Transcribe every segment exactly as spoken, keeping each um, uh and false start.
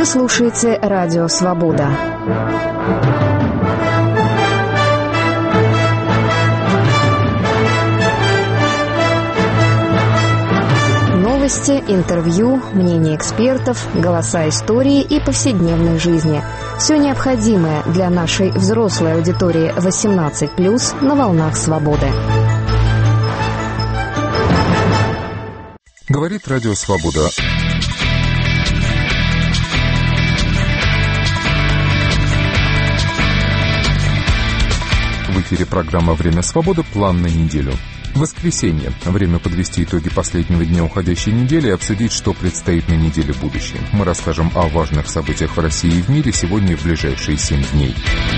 слушаете Радио Свобода. Новости, интервью, мнения экспертов, голоса истории и повседневной жизни. Все необходимое для нашей взрослой аудитории восемнадцать плюс на волнах свободы. Говорит Радио Свобода. В эфире программа «Время свободы. План на неделю». Воскресенье. Время подвести итоги последнего дня уходящей недели и обсудить, что предстоит на неделе будущей. Мы расскажем о важных событиях в России и в мире сегодня и в ближайшие семь дней.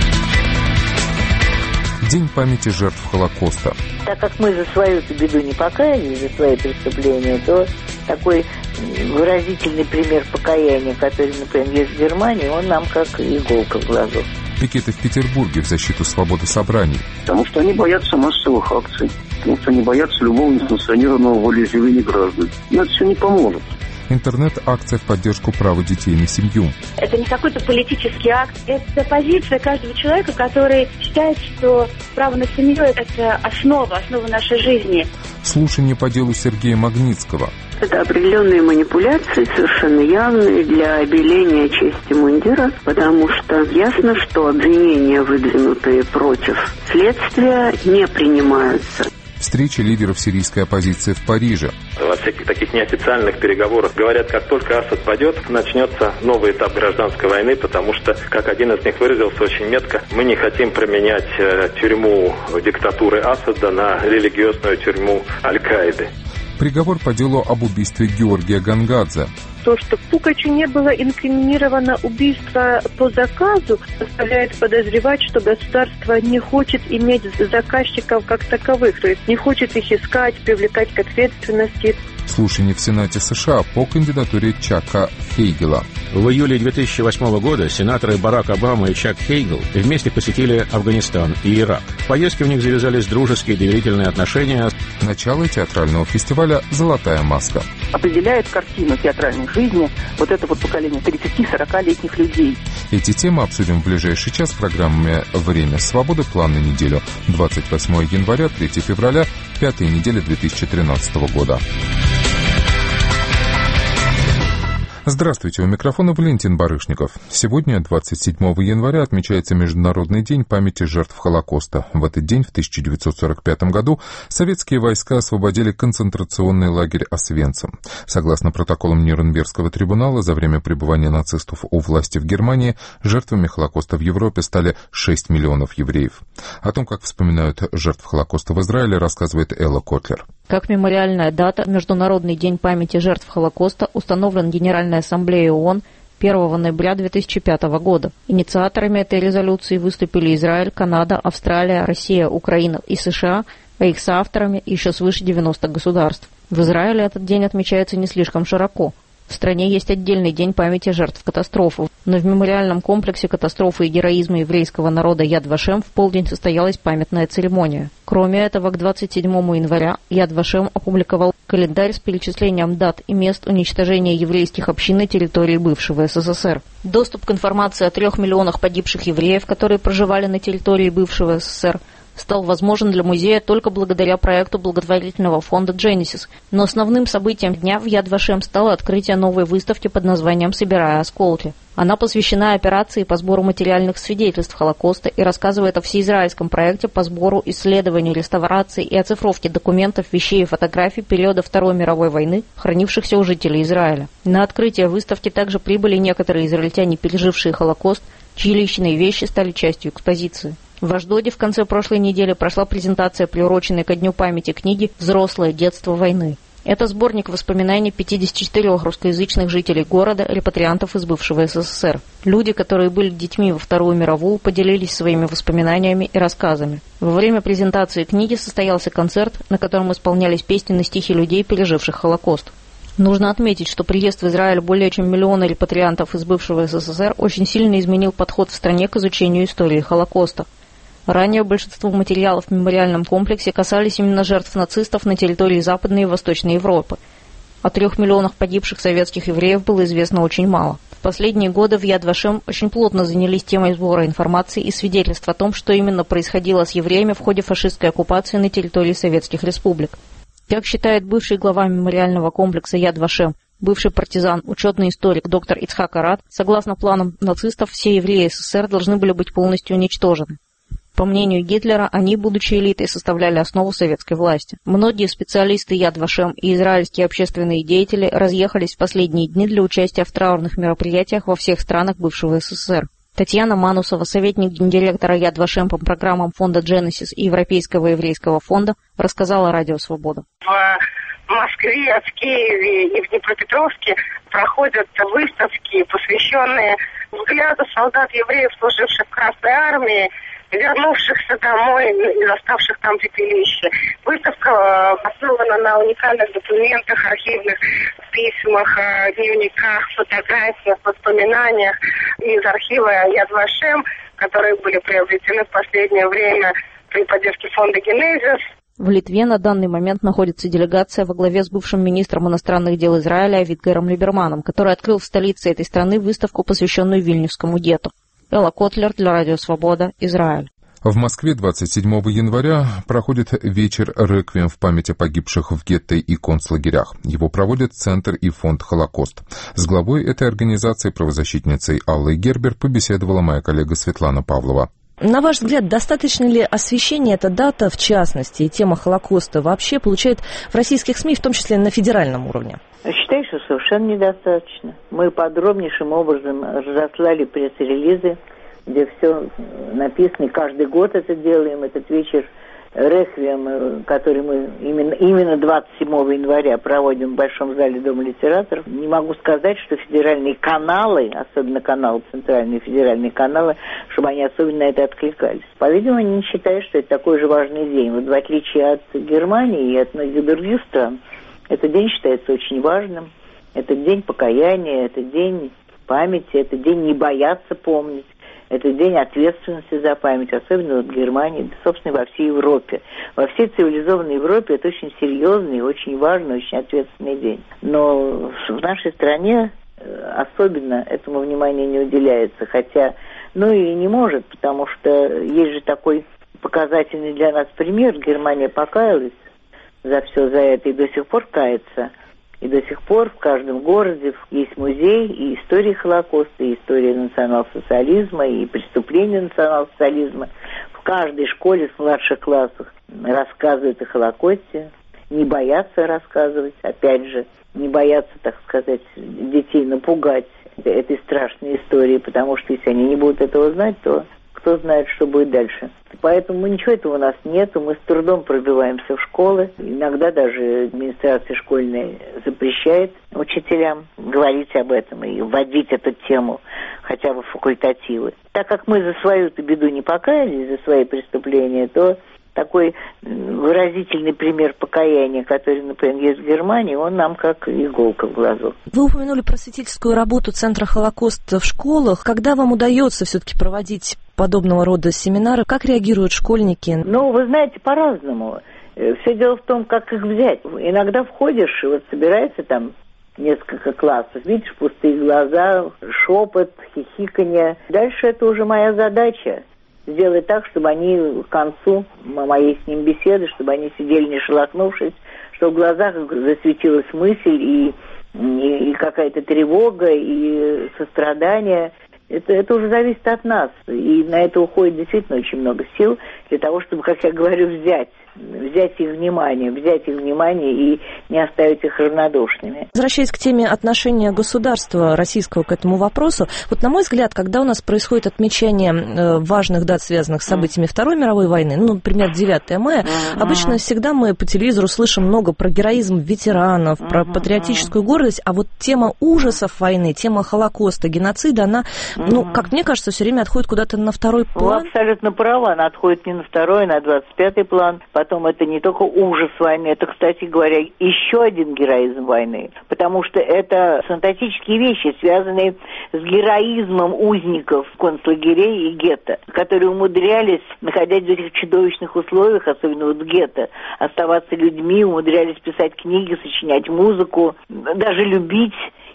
День памяти жертв Холокоста. Так как мы за свою беду не покаялись, за свои преступления, то такой выразительный пример покаяния, который, например, есть в Германии, он нам как иголка в глазу. Пикеты в Петербурге в защиту свободы собраний. Потому что они боятся массовых акций, потому что они боятся любого несанкционированного волеизъявления граждан. Но это все не поможет. Интернет-акция в поддержку права детей на семью. Это не какой-то политический акт, это позиция каждого человека, который считает, что право на семью – это основа, основа нашей жизни. Слушание по делу Сергея Магнитского. Это определенные манипуляции, совершенно явные для обеления чести мундира, потому что ясно, что обвинения, выдвинутые против следствия, не принимаются. Встреча лидеров сирийской оппозиции в Париже. Во всяких таких неофициальных переговорах говорят, как только Асад падет, начнется новый этап гражданской войны, потому что, как один из них выразился очень метко, мы не хотим променять э, тюрьму диктатуры Асада на религиозную тюрьму Аль-Каиды. Приговор по делу об убийстве Георгия Гангадзе. То, что Пукачу не было инкриминировано убийство по заказу, заставляет подозревать, что государство не хочет иметь заказчиков как таковых, то есть не хочет их искать, привлекать к ответственности. Слушание в Сенате США по кандидатуре Чака Хейгела. В июле две тысячи восьмого года сенаторы Барак Обама и Чак Хейгел вместе посетили Афганистан и Ирак. В поездке у них завязались дружеские и доверительные отношения. Начало театрального фестиваля «Золотая маска». Определяет картину театральной жизни вот это вот поколение тридцати-сорокалетних людей. Эти темы обсудим в ближайший час в программе «Время свободы. План на неделю». двадцать восьмого января, третьего февраля, пятая неделя две тысячи тринадцатого года. Здравствуйте, у микрофона Валентин Барышников. Сегодня, двадцать седьмого января, отмечается Международный день памяти жертв Холокоста. В этот день, в тысяча девятьсот сорок пятом году, советские войска освободили концентрационный лагерь Освенцим. Согласно протоколам Нюрнбергского трибунала, за время пребывания нацистов у власти в Германии жертвами Холокоста в Европе стали шесть миллионов евреев. О том, как вспоминают жертв Холокоста в Израиле, рассказывает Элла Котлер. Как мемориальная дата, Международный день памяти жертв Холокоста установлен Генеральной Ассамблеей ООН первого ноября две тысячи пятого года. Инициаторами этой резолюции выступили Израиль, Канада, Австралия, Россия, Украина и США, а их соавторами еще свыше девяноста государств. В Израиле этот день отмечается не слишком широко. В стране есть отдельный день памяти жертв катастрофы, но в мемориальном комплексе катастрофы и героизма еврейского народа Яд Вашем в полдень состоялась памятная церемония. Кроме этого, к двадцать седьмому января Яд Вашем опубликовал календарь с перечислением дат и мест уничтожения еврейских общин на территории бывшего СССР. Доступ к информации о трех миллионах погибших евреев, которые проживали на территории бывшего СССР, стал возможен для музея только благодаря проекту благотворительного фонда Genesis. Но основным событием дня в Яд Вашем стало открытие новой выставки под названием «Собирая осколки». Она посвящена операции по сбору материальных свидетельств Холокоста и рассказывает о всеизраильском проекте по сбору, исследованию, реставрации и оцифровке документов, вещей и фотографий периода Второй мировой войны, хранившихся у жителей Израиля. На открытие выставки также прибыли некоторые израильтяне, пережившие Холокост, чьи личные вещи стали частью экспозиции. В Ашдоде в конце прошлой недели прошла презентация, приуроченной ко Дню памяти книги «Взрослое детство войны». Это сборник воспоминаний пятидесяти четырёх русскоязычных жителей города, репатриантов из бывшего СССР. Люди, которые были детьми во Вторую мировую, поделились своими воспоминаниями и рассказами. Во время презентации книги состоялся концерт, на котором исполнялись песни на стихи людей, переживших Холокост. Нужно отметить, что приезд в Израиль более чем миллиона репатриантов из бывшего СССР очень сильно изменил подход в стране к изучению истории Холокоста. Ранее большинство материалов в мемориальном комплексе касались именно жертв нацистов на территории Западной и Восточной Европы. О трех миллионах погибших советских евреев было известно очень мало. В последние годы в Яд Вашем очень плотно занялись темой сбора информации и свидетельств о том, что именно происходило с евреями в ходе фашистской оккупации на территории советских республик. Как считает бывший глава мемориального комплекса Яд Вашем, бывший партизан, учетный историк доктор Ицхак Арат, согласно планам нацистов, все евреи СССР должны были быть полностью уничтожены. По мнению Гитлера, они, будучи элитой, составляли основу советской власти. Многие специалисты Яд Вашем и израильские общественные деятели разъехались в последние дни для участия в траурных мероприятиях во всех странах бывшего СССР. Татьяна Манусова, советник гендиректора Яд Вашем по программам фонда Genesis и Европейского еврейского фонда, рассказала Радио Свобода. В Москве, в Киеве и в Днепропетровске проходят выставки, посвященные взгляду солдат-евреев, служивших в Красной армии, вернувшихся домой из оставших там пепелища. Выставка основана на уникальных документах, архивных письмах, дневниках, фотографиях, воспоминаниях из архива Яд Вашем, которые были приобретены в последнее время при поддержке фонда Genesis. В Литве на данный момент находится делегация во главе с бывшим министром иностранных дел Израиля Авигдором Либерманом, который открыл в столице этой страны выставку, посвященную Вильнюсскому гетту. Элла Котлер для Радио Свобода, Израиль. В Москве двадцать седьмого января проходит вечер реквием в память о погибших в гетто и концлагерях. Его проводят Центр и фонд «Холокост». С главой этой организации, правозащитницей Аллой Гербер, побеседовала моя коллега Светлана Павлова. На ваш взгляд, достаточно ли освещения эта дата, в частности, и тема Холокоста вообще получает в российских СМИ, в том числе на федеральном уровне? Считаю, что совершенно недостаточно. Мы подробнейшим образом разослали пресс-релизы, где все написано, и каждый год это делаем, этот вечер реквием, который мы именно, именно двадцать седьмого января проводим в Большом зале Дома литераторов. Не могу сказать, что федеральные каналы, особенно каналы, центральные федеральные каналы, чтобы они особенно на это откликались. По-видимому, они не считают, что это такой же важный день. Вот в отличие от Германии и от многих других стран, этот день считается очень важным. Это день покаяния, это день памяти, это день не бояться помнить. Это день ответственности за память, особенно в Германии, да, собственно, во всей Европе. Во всей цивилизованной Европе это очень серьезный, очень важный, очень ответственный день. Но в нашей стране особенно этому внимания не уделяется, хотя, ну и не может, потому что есть же такой показательный для нас пример. Германия покаялась за все за это и до сих пор кается. И до сих пор в каждом городе есть музей и истории Холокоста, и история национал-социализма, и преступления национал-социализма. В каждой школе в младших классах рассказывают о Холокосте, не боятся рассказывать, опять же, не боятся, так сказать, детей напугать этой страшной историей, потому что если они не будут этого знать, то кто знает, что будет дальше. Поэтому ничего этого у нас нету, мы с трудом пробиваемся в школы. Иногда даже администрация школьная запрещает учителям говорить об этом и вводить эту тему хотя бы в факультативы. Так как мы за свою-то беду не покаялись, за свои преступления, то такой выразительный пример покаяния, который, например, есть в Германии, он нам как иголка в глазу. Вы упомянули просветительскую работу Центра Холокоста в школах. Когда вам удается все-таки проводить подобного рода семинары, как реагируют школьники? Ну, вы знаете, по-разному. Все дело в том, как их взять. Иногда входишь, и вот собирается там несколько классов, видишь пустые глаза, шепот, хихиканье. Дальше это уже моя задача. Сделать так, чтобы они к концу моей с ним беседы, чтобы они сидели не шелохнувшись, что в глазах засветилась мысль и, и, и какая-то тревога, и сострадание. Это, это уже зависит от нас. И на это уходит действительно очень много сил для того, чтобы, как я говорю, взять. взять их внимание, взять их внимание и не оставить их равнодушными. Возвращаясь к теме отношения государства российского к этому вопросу, вот на мой взгляд, когда у нас происходит отмечание важных дат, связанных с событиями Второй мировой войны, ну, например, девятое мая, uh-huh. обычно всегда мы по телевизору слышим много про героизм ветеранов, uh-huh. про патриотическую гордость, а вот тема ужасов войны, тема Холокоста, геноцида, она, uh-huh. ну, как мне кажется, все время отходит куда-то на второй план. Вы абсолютно правы, она отходит не на второй, а на двадцать пятый план. Потом это не только ужас войны, это, кстати говоря, еще один героизм войны, потому что это фантастические вещи, связанные с героизмом узников концлагерей и гетто, которые умудрялись, находясь в этих чудовищных условиях, особенно вот в гетто, оставаться людьми, умудрялись писать книги, сочинять музыку, даже любить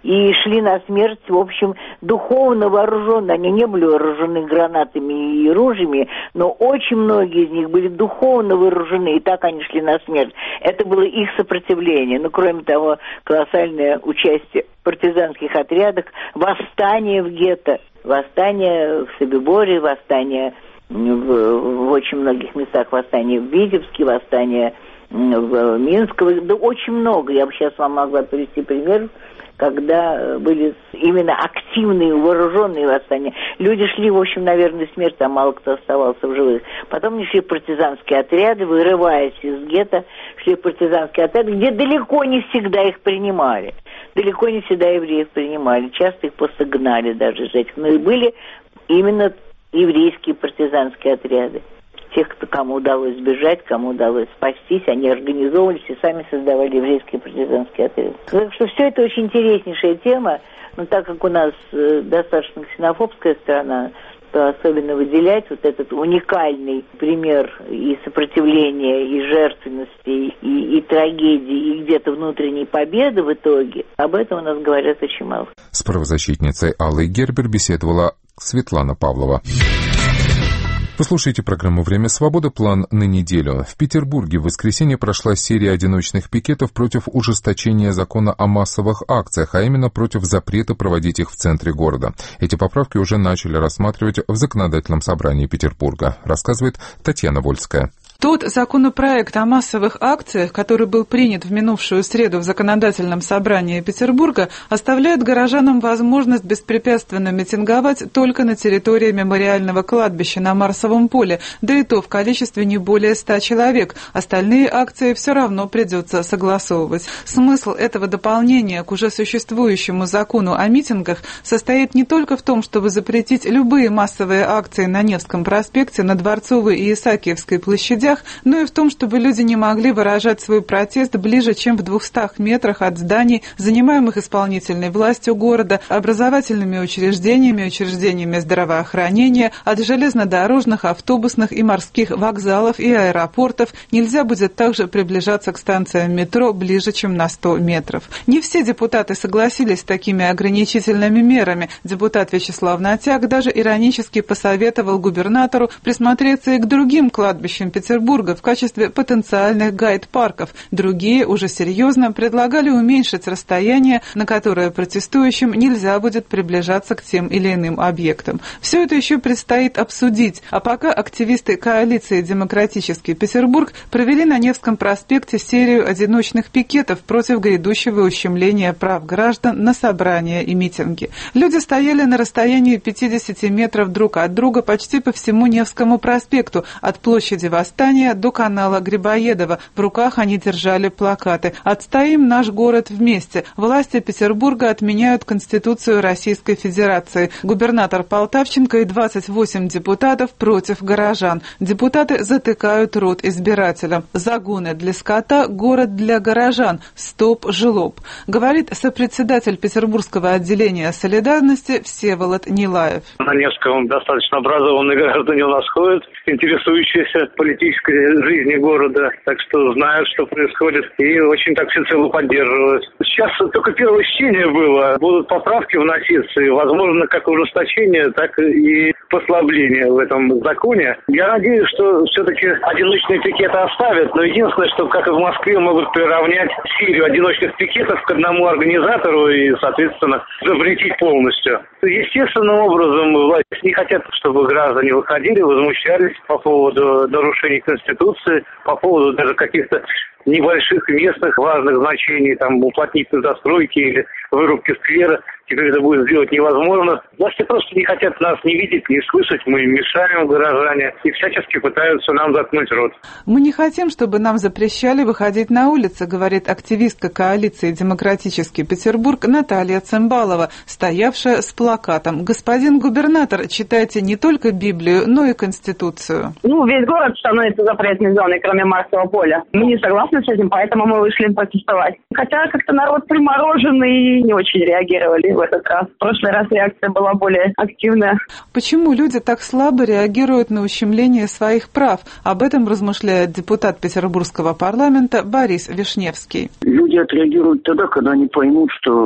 и шли на смерть, в общем, духовно вооруженные. Они не были вооружены гранатами и ружьями, но очень многие из них были духовно вооружены, и так они шли на смерть. Это было их сопротивление. Но, кроме того, колоссальное участие в партизанских отрядах, восстание в гетто, восстание в Собиборе, восстание в, в очень многих местах, восстание в Витебске, восстание в Минске, да очень много. Я бы сейчас вам могла привести пример, когда были именно активные, вооруженные восстания. Люди шли, в общем, наверное, смерть, а мало кто оставался в живых. Потом они шли в партизанские отряды, вырываясь из гетто, шли в партизанские отряды, где далеко не всегда их принимали. Далеко не всегда евреев принимали. Часто их просто гнали даже из этих. Но и были именно еврейские партизанские отряды. Тех, кто, кому удалось сбежать, кому удалось спастись, они организовывались и сами создавали еврейские партизанские отряды. Так что все это очень интереснейшая тема, но так как у нас э, достаточно ксенофобская страна, то особенно выделять вот этот уникальный пример и сопротивления, и жертвенности, и, и трагедии, и где-то внутренней победы в итоге, об этом у нас говорят очень мало. С правозащитницей Аллой Гербер беседовала Светлана Павлова. Вы слушаете программу «Время свободы». План на неделю. В Петербурге в воскресенье прошла серия одиночных пикетов против ужесточения закона о массовых акциях, а именно против запрета проводить их в центре города. Эти поправки уже начали рассматривать в Законодательном собрании Петербурга, рассказывает Татьяна Вольская. Тот законопроект о массовых акциях, который был принят в минувшую среду в Законодательном собрании Петербурга, оставляет горожанам возможность беспрепятственно митинговать только на территории мемориального кладбища на Марсовом поле, да и то в количестве не более ста человек. Остальные акции все равно придется согласовывать. Смысл этого дополнения к уже существующему закону о митингах состоит не только в том, чтобы запретить любые массовые акции на Невском проспекте, на Дворцовой и Исаакиевской площадях, но и в том, чтобы люди не могли выражать свой протест ближе, чем в двухстах метрах от зданий, занимаемых исполнительной властью города, образовательными учреждениями, учреждениями здравоохранения, от железнодорожных, автобусных и морских вокзалов и аэропортов. Нельзя будет также приближаться к станциям метро ближе, чем на сто метров. Не все депутаты согласились с такими ограничительными мерами. Депутат Вячеслав Натяк даже иронически посоветовал губернатору присмотреться и к другим кладбищам Петербурга в качестве потенциальных гайд-парков. Другие уже серьезно предлагали уменьшить расстояние, на которое протестующим нельзя будет приближаться к тем или иным объектам. Все это еще предстоит обсудить, а пока активисты коалиции «Демократический Петербург» провели на Невском проспекте серию одиночных пикетов против грядущего ущемления прав граждан на собрания и митинги. Люди стояли на расстоянии пятидесяти метров друг от друга почти по всему Невскому проспекту, от площади Восстания до канала Грибоедова. В руках они держали плакаты «Отстоим наш город вместе». Власти Петербурга отменяют Конституцию Российской Федерации. Губернатор Полтавченко и двадцать восемь депутатов против горожан. Депутаты затыкают рот избирателям. Загоны для скота, город для горожан. Стоп, жлоб. Говорит сопредседатель Петербургского отделения солидарности Всеволод Нилаев. На Невском достаточно образованные граждане у нас ходят, интересующиеся политической жизни города, так что знают, что происходит, и очень так всецело поддерживают. Сейчас только первое чтение было, будут поправки вноситься, и, возможно, как ужесточение, так и послабление в этом законе. Я надеюсь, что все-таки одиночные пикеты оставят, но единственное, что, как и в Москве, могут приравнять серию одиночных пикетов к одному организатору и, соответственно, запретить полностью. Естественным образом власти не хотят, чтобы граждане выходили, возмущались по поводу нарушений Конституции, по поводу даже каких-то небольших местных важных значений, там, уплотнительной застройки или вырубки сквера. Теперь это будет сделать невозможно. Власти просто не хотят нас не видеть, не слышать. Мы им мешаем, горожане, и всячески пытаются нам заткнуть рот. Мы не хотим, чтобы нам запрещали выходить на улицы, говорит активистка коалиции «Демократический Петербург» Наталья Цымбалова, стоявшая с плакатом «Господин губернатор, читайте не только Библию, но и Конституцию». Ну, весь город становится запретной зоной, кроме Марсового поля. Мы не согласны с этим, поэтому мы вышли протестовать. Хотя как-то народ примороженный и не очень реагировали в этот раз. В прошлый раз реакция была более активная. Почему люди так слабо реагируют на ущемление своих прав? Об этом размышляет депутат Петербургского парламента Борис Вишневский. Люди отреагируют тогда, когда они поймут, что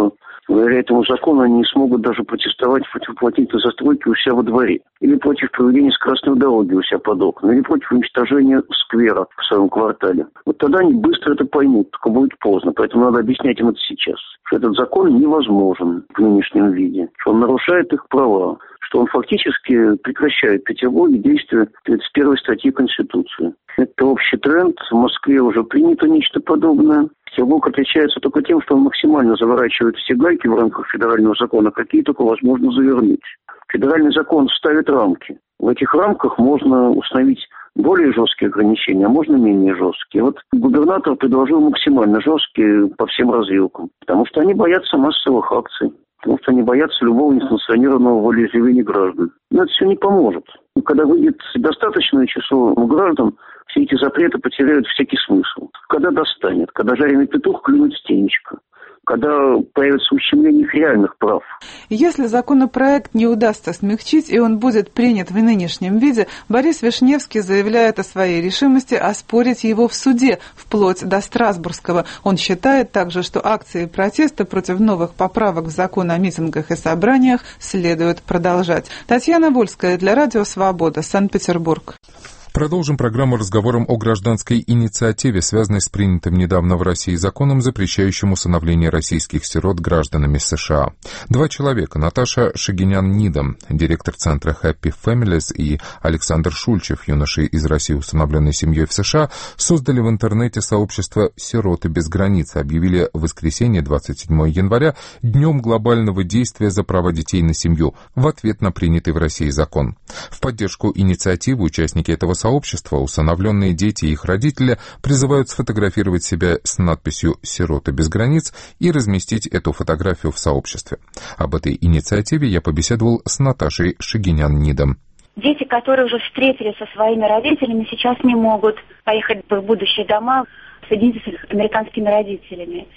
Благодаря этому закону они не смогут даже протестовать против плотниковой застройки у себя во дворе. Или против проведения скоростной дороги у себя под окна. Или против уничтожения сквера в своем квартале. Вот тогда они быстро это поймут, только будет поздно. Поэтому надо объяснять им это сейчас. Что этот закон невозможен в нынешнем виде. Что он нарушает их права. Что он фактически прекращает в Петербурге действие тридцать первой статьи Конституции. Это общий тренд. В Москве уже принято нечто подобное. Петербург отличается только тем, что он максимально заворачивает все гайки в рамках федерального закона, какие только возможно завернуть. Федеральный закон ставит рамки. В этих рамках можно установить более жесткие ограничения, а можно менее жесткие. Вот губернатор предложил максимально жесткие по всем развилкам, потому что они боятся массовых акций. Потому что они боятся любого несанкционированного волеизъявления граждан. Но это все не поможет. И когда выйдет достаточное число граждан, все эти запреты потеряют всякий смысл. Когда достанет, когда жареный петух клюнет в тенечко, когда появится ущемление их реальных прав. Если законопроект не удастся смягчить, и он будет принят в нынешнем виде, Борис Вишневский заявляет о своей решимости оспорить его в суде, вплоть до Страсбургского. Он считает также, что акции протеста против новых поправок в закон о митингах и собраниях следует продолжать. Татьяна Вольская для Радио Свобода, Санкт-Петербург. Продолжим программу разговором о гражданской инициативе, связанной с принятым недавно в России законом, запрещающим усыновление российских сирот гражданами США. Два человека, Наташа Шагинян-Нидам, директор центра Happy Families, и Александр Шульчев, юноша из России, усыновленный семьей в США, создали в интернете сообщество «Сироты без границ», объявили в воскресенье, двадцать седьмого января, днем глобального действия за права детей на семью, в ответ на принятый в России закон. В поддержку инициативы участники этого сообщества Сообщества, усыновленные дети и их родители призывают сфотографировать себя с надписью «Сироты без границ» и разместить эту фотографию в сообществе. Об этой инициативе я побеседовал с Наташей Шагинян-Нидам. Дети, которые уже встретились со своими родителями, сейчас не могут поехать в их будущие дома, соединиться с их американскими родителями.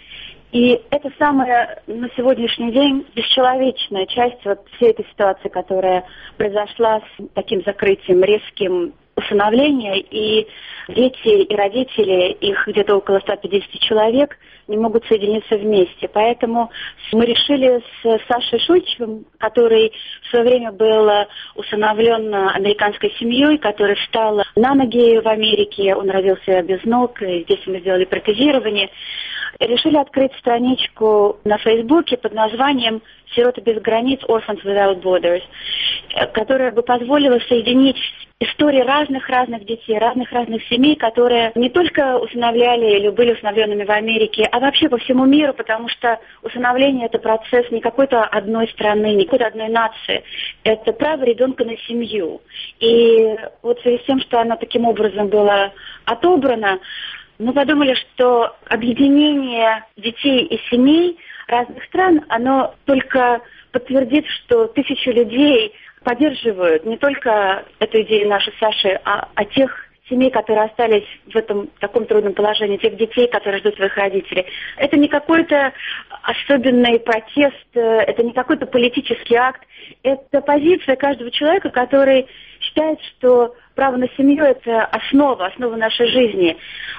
И это самая на сегодняшний день бесчеловечная часть вот всей этой ситуации, которая произошла с таким закрытием резким усыновления, и дети и родители, их где-то около ста пятидесяти человек, не могут соединиться вместе. Поэтому мы решили с Сашей Шульчевым, который в свое время был усыновлен американской семьей, который встал на ноги в Америке, он родился без ног, и здесь мы сделали протезирование, решили открыть страничку на Фейсбуке под названием «Сироты без границ, Orphans Without Borders», которая бы позволила соединить истории разных-разных детей, разных-разных семей, которые не только усыновляли или были усыновленными в Америке, а вообще по всему миру, потому что усыновление – это процесс не какой-то одной страны, не какой-то одной нации. Это право ребенка на семью. И вот в связи с тем, что оно таким образом было отобрано, мы подумали, что объединение детей и семей разных стран, оно только подтвердит, что тысячи людей поддерживают не только эту идею нашей Саши, а, а тех семей, которые остались в этом таком трудном положении, тех детей, которые ждут своих родителей. Это не какой-то особенный протест, это не какой-то политический акт, это позиция каждого человека, который считает, что право на семью – это основа, основа нашей жизни,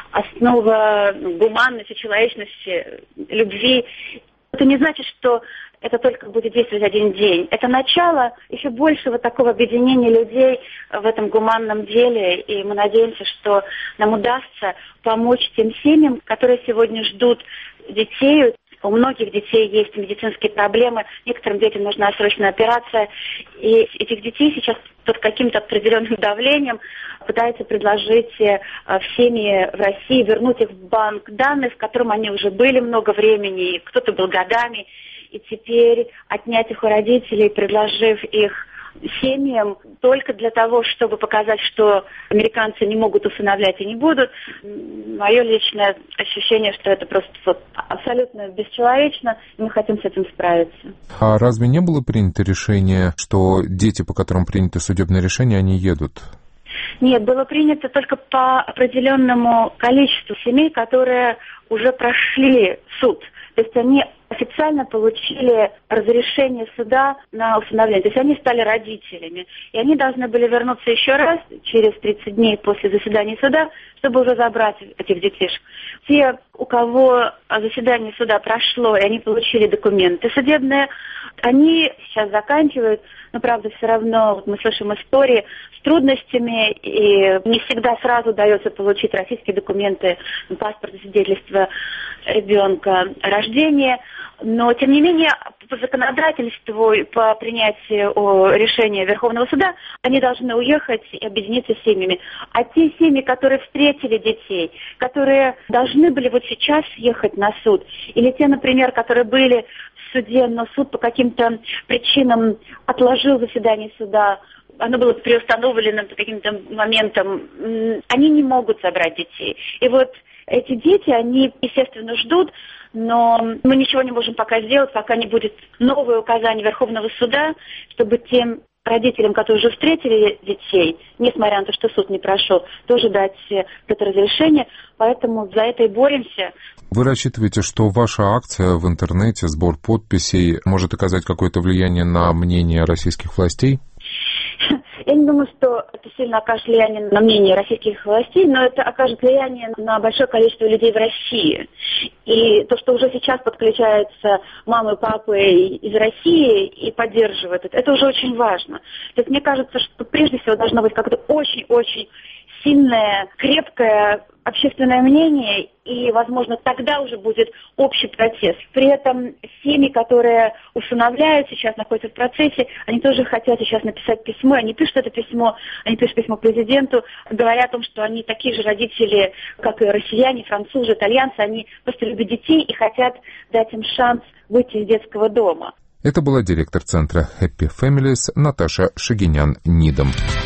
основа гуманности, человечности, любви. Это не значит, что это только будет действовать один день. Это начало еще большего такого объединения людей в этом гуманном деле. И мы надеемся, что нам удастся помочь тем семьям, которые сегодня ждут детей. У многих детей есть медицинские проблемы, некоторым детям нужна срочная операция. И этих детей сейчас под каким-то определенным давлением пытаются предложить в семьи в России, вернуть их в банк данных, в котором они уже были много времени, кто-то был годами. И теперь отнять их у родителей, предложив их семьям только для того, чтобы показать, что американцы не могут усыновлять и не будут. Мое личное ощущение, что это просто вот абсолютно бесчеловечно, и мы хотим с этим справиться. А разве не было принято решение, что дети, по которым принято судебное решение, они едут? Нет, было принято только по определенному количеству семей, которые уже прошли суд. То есть они официально получили разрешение суда на усыновление. То есть они стали родителями. И они должны были вернуться еще раз через тридцать дней после заседания суда, чтобы уже забрать этих детишек. Те, у кого заседание суда прошло, и они получили документы судебные, они сейчас заканчивают, но, правда, все равно, вот мы слышим истории с трудностями, и не всегда сразу удается получить российские документы, паспорт, свидетельство ребенка рождения. Но, тем не менее, по законодательству, по принятию решения Верховного суда, они должны уехать и объединиться с семьями. А те семьи, которые встретили детей, которые должны были вот сейчас ехать на суд, или те, например, которые были в суде, но суд по каким-то причинам отложил заседание суда, оно было приостановлено по каким-то моментам, они не могут забрать детей. И вот эти дети, они, естественно, ждут, но мы ничего не можем пока сделать, пока не будет новое указание Верховного суда, чтобы тем родителям, которые уже встретили детей, несмотря на то, что суд не прошел, тоже дать это разрешение. Поэтому за это и боремся. Вы рассчитываете, что ваша акция в интернете, сбор подписей, может оказать какое-то влияние на мнение российских властей? Я не думаю, что это сильно окажет влияние на мнение российских властей, но это окажет влияние на большое количество людей в России. И то, что уже сейчас подключаются мамы, папы из России и поддерживают это, это уже очень важно. То есть мне кажется, что прежде всего должно быть как-то очень-очень сильное, крепкое общественное мнение, и, возможно, тогда уже будет общий протест. При этом семьи, которые усыновляют, сейчас находятся в процессе, они тоже хотят сейчас написать письмо, они пишут это письмо, они пишут письмо президенту, говоря о том, что они такие же родители, как и россияне, французы, итальянцы, они просто любят детей и хотят дать им шанс выйти из детского дома. Это была директор центра Happy Families Наташа Шагинян-Нидом.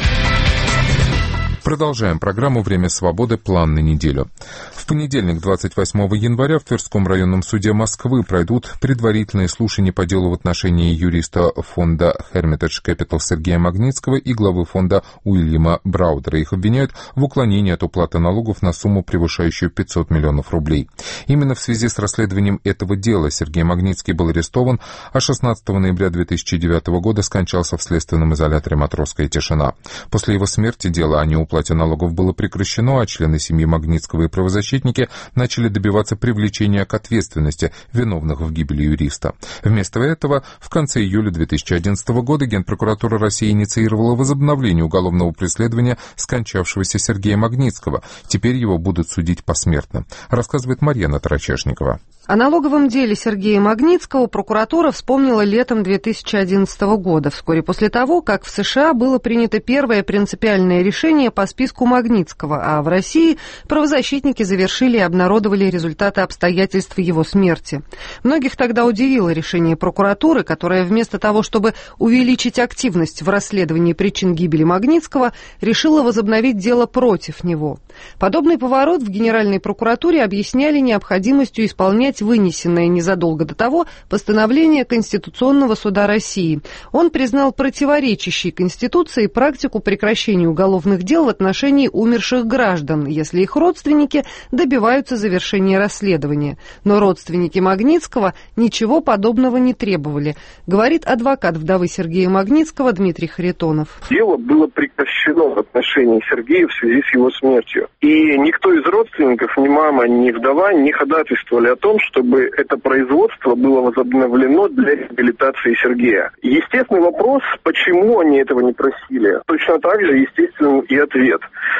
Продолжаем программу «Время свободы. План на неделю». В понедельник, двадцать восьмого января, в Тверском районном суде Москвы пройдут предварительные слушания по делу в отношении юриста фонда Hermitage Capital Сергея Магнитского и главы фонда Уильяма Браудера. Их обвиняют в уклонении от уплаты налогов на сумму, превышающую пятьсот миллионов рублей. Именно в связи с расследованием этого дела Сергей Магнитский был арестован, а шестнадцатого ноября две тысячи девятого года скончался в следственном изоляторе «Матросская тишина». После его смерти дело о неуплате Уплате налогов было прекращено, а члены семьи Магнитского и правозащитники начали добиваться привлечения к ответственности виновных в гибели юриста. Вместо этого в конце июля две тысячи одиннадцатого года Генпрокуратура России инициировала возобновление уголовного преследования скончавшегося Сергея Магнитского. Теперь его будут судить посмертно, рассказывает Марьяна Тарачешникова. О налоговом деле Сергея Магнитского прокуратура вспомнила летом две тысячи одиннадцатого года, вскоре после того, как в США было принято первое принципиальное решение по списку Магнитского, а в России правозащитники завершили и обнародовали результаты обстоятельств его смерти. Многих тогда удивило решение прокуратуры, которая вместо того, чтобы увеличить активность в расследовании причин гибели Магнитского, решила возобновить дело против него. Подобный поворот в Генеральной прокуратуре объясняли необходимостью исполнять вынесенное незадолго до того постановление Конституционного суда России. Он признал противоречащей Конституции практику прекращения уголовных дел в отношении умерших граждан, если их родственники добиваются завершения расследования. Но родственники Магнитского ничего подобного не требовали, говорит адвокат вдовы Сергея Магнитского Дмитрий Харитонов. Дело было прекращено в отношении Сергея в связи с его смертью. И никто из родственников, ни мама, ни вдова, не ходатайствовали о том, чтобы это производство было возобновлено для реабилитации Сергея. Естественный вопрос, почему они этого не просили. Точно так же, естественно, и ответ.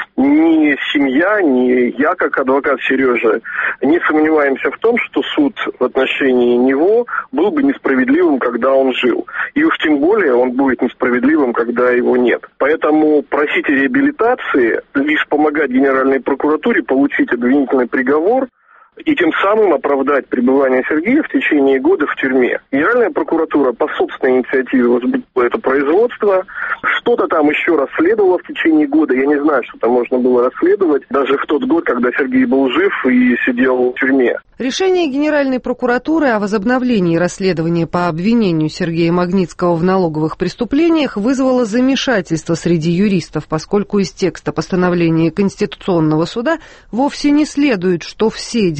Ни семья, ни я, как адвокат Сережи, не сомневаемся в том, что суд в отношении него был бы несправедливым, когда он жил. И уж тем более он будет несправедливым, когда его нет. Поэтому просить о реабилитации, лишь помогать Генеральной прокуратуре получить обвинительный приговор, и тем самым оправдать пребывание Сергея в течение года в тюрьме. Генеральная прокуратура по собственной инициативе возбудила это производство, что-то там еще расследовало в течение года, я не знаю, что там можно было расследовать, даже в тот год, когда Сергей был жив и сидел в тюрьме. Решение Генеральной прокуратуры о возобновлении расследования по обвинению Сергея Магнитского в налоговых преступлениях вызвало замешательство среди юристов, поскольку из текста постановления Конституционного суда вовсе не следует, что все дела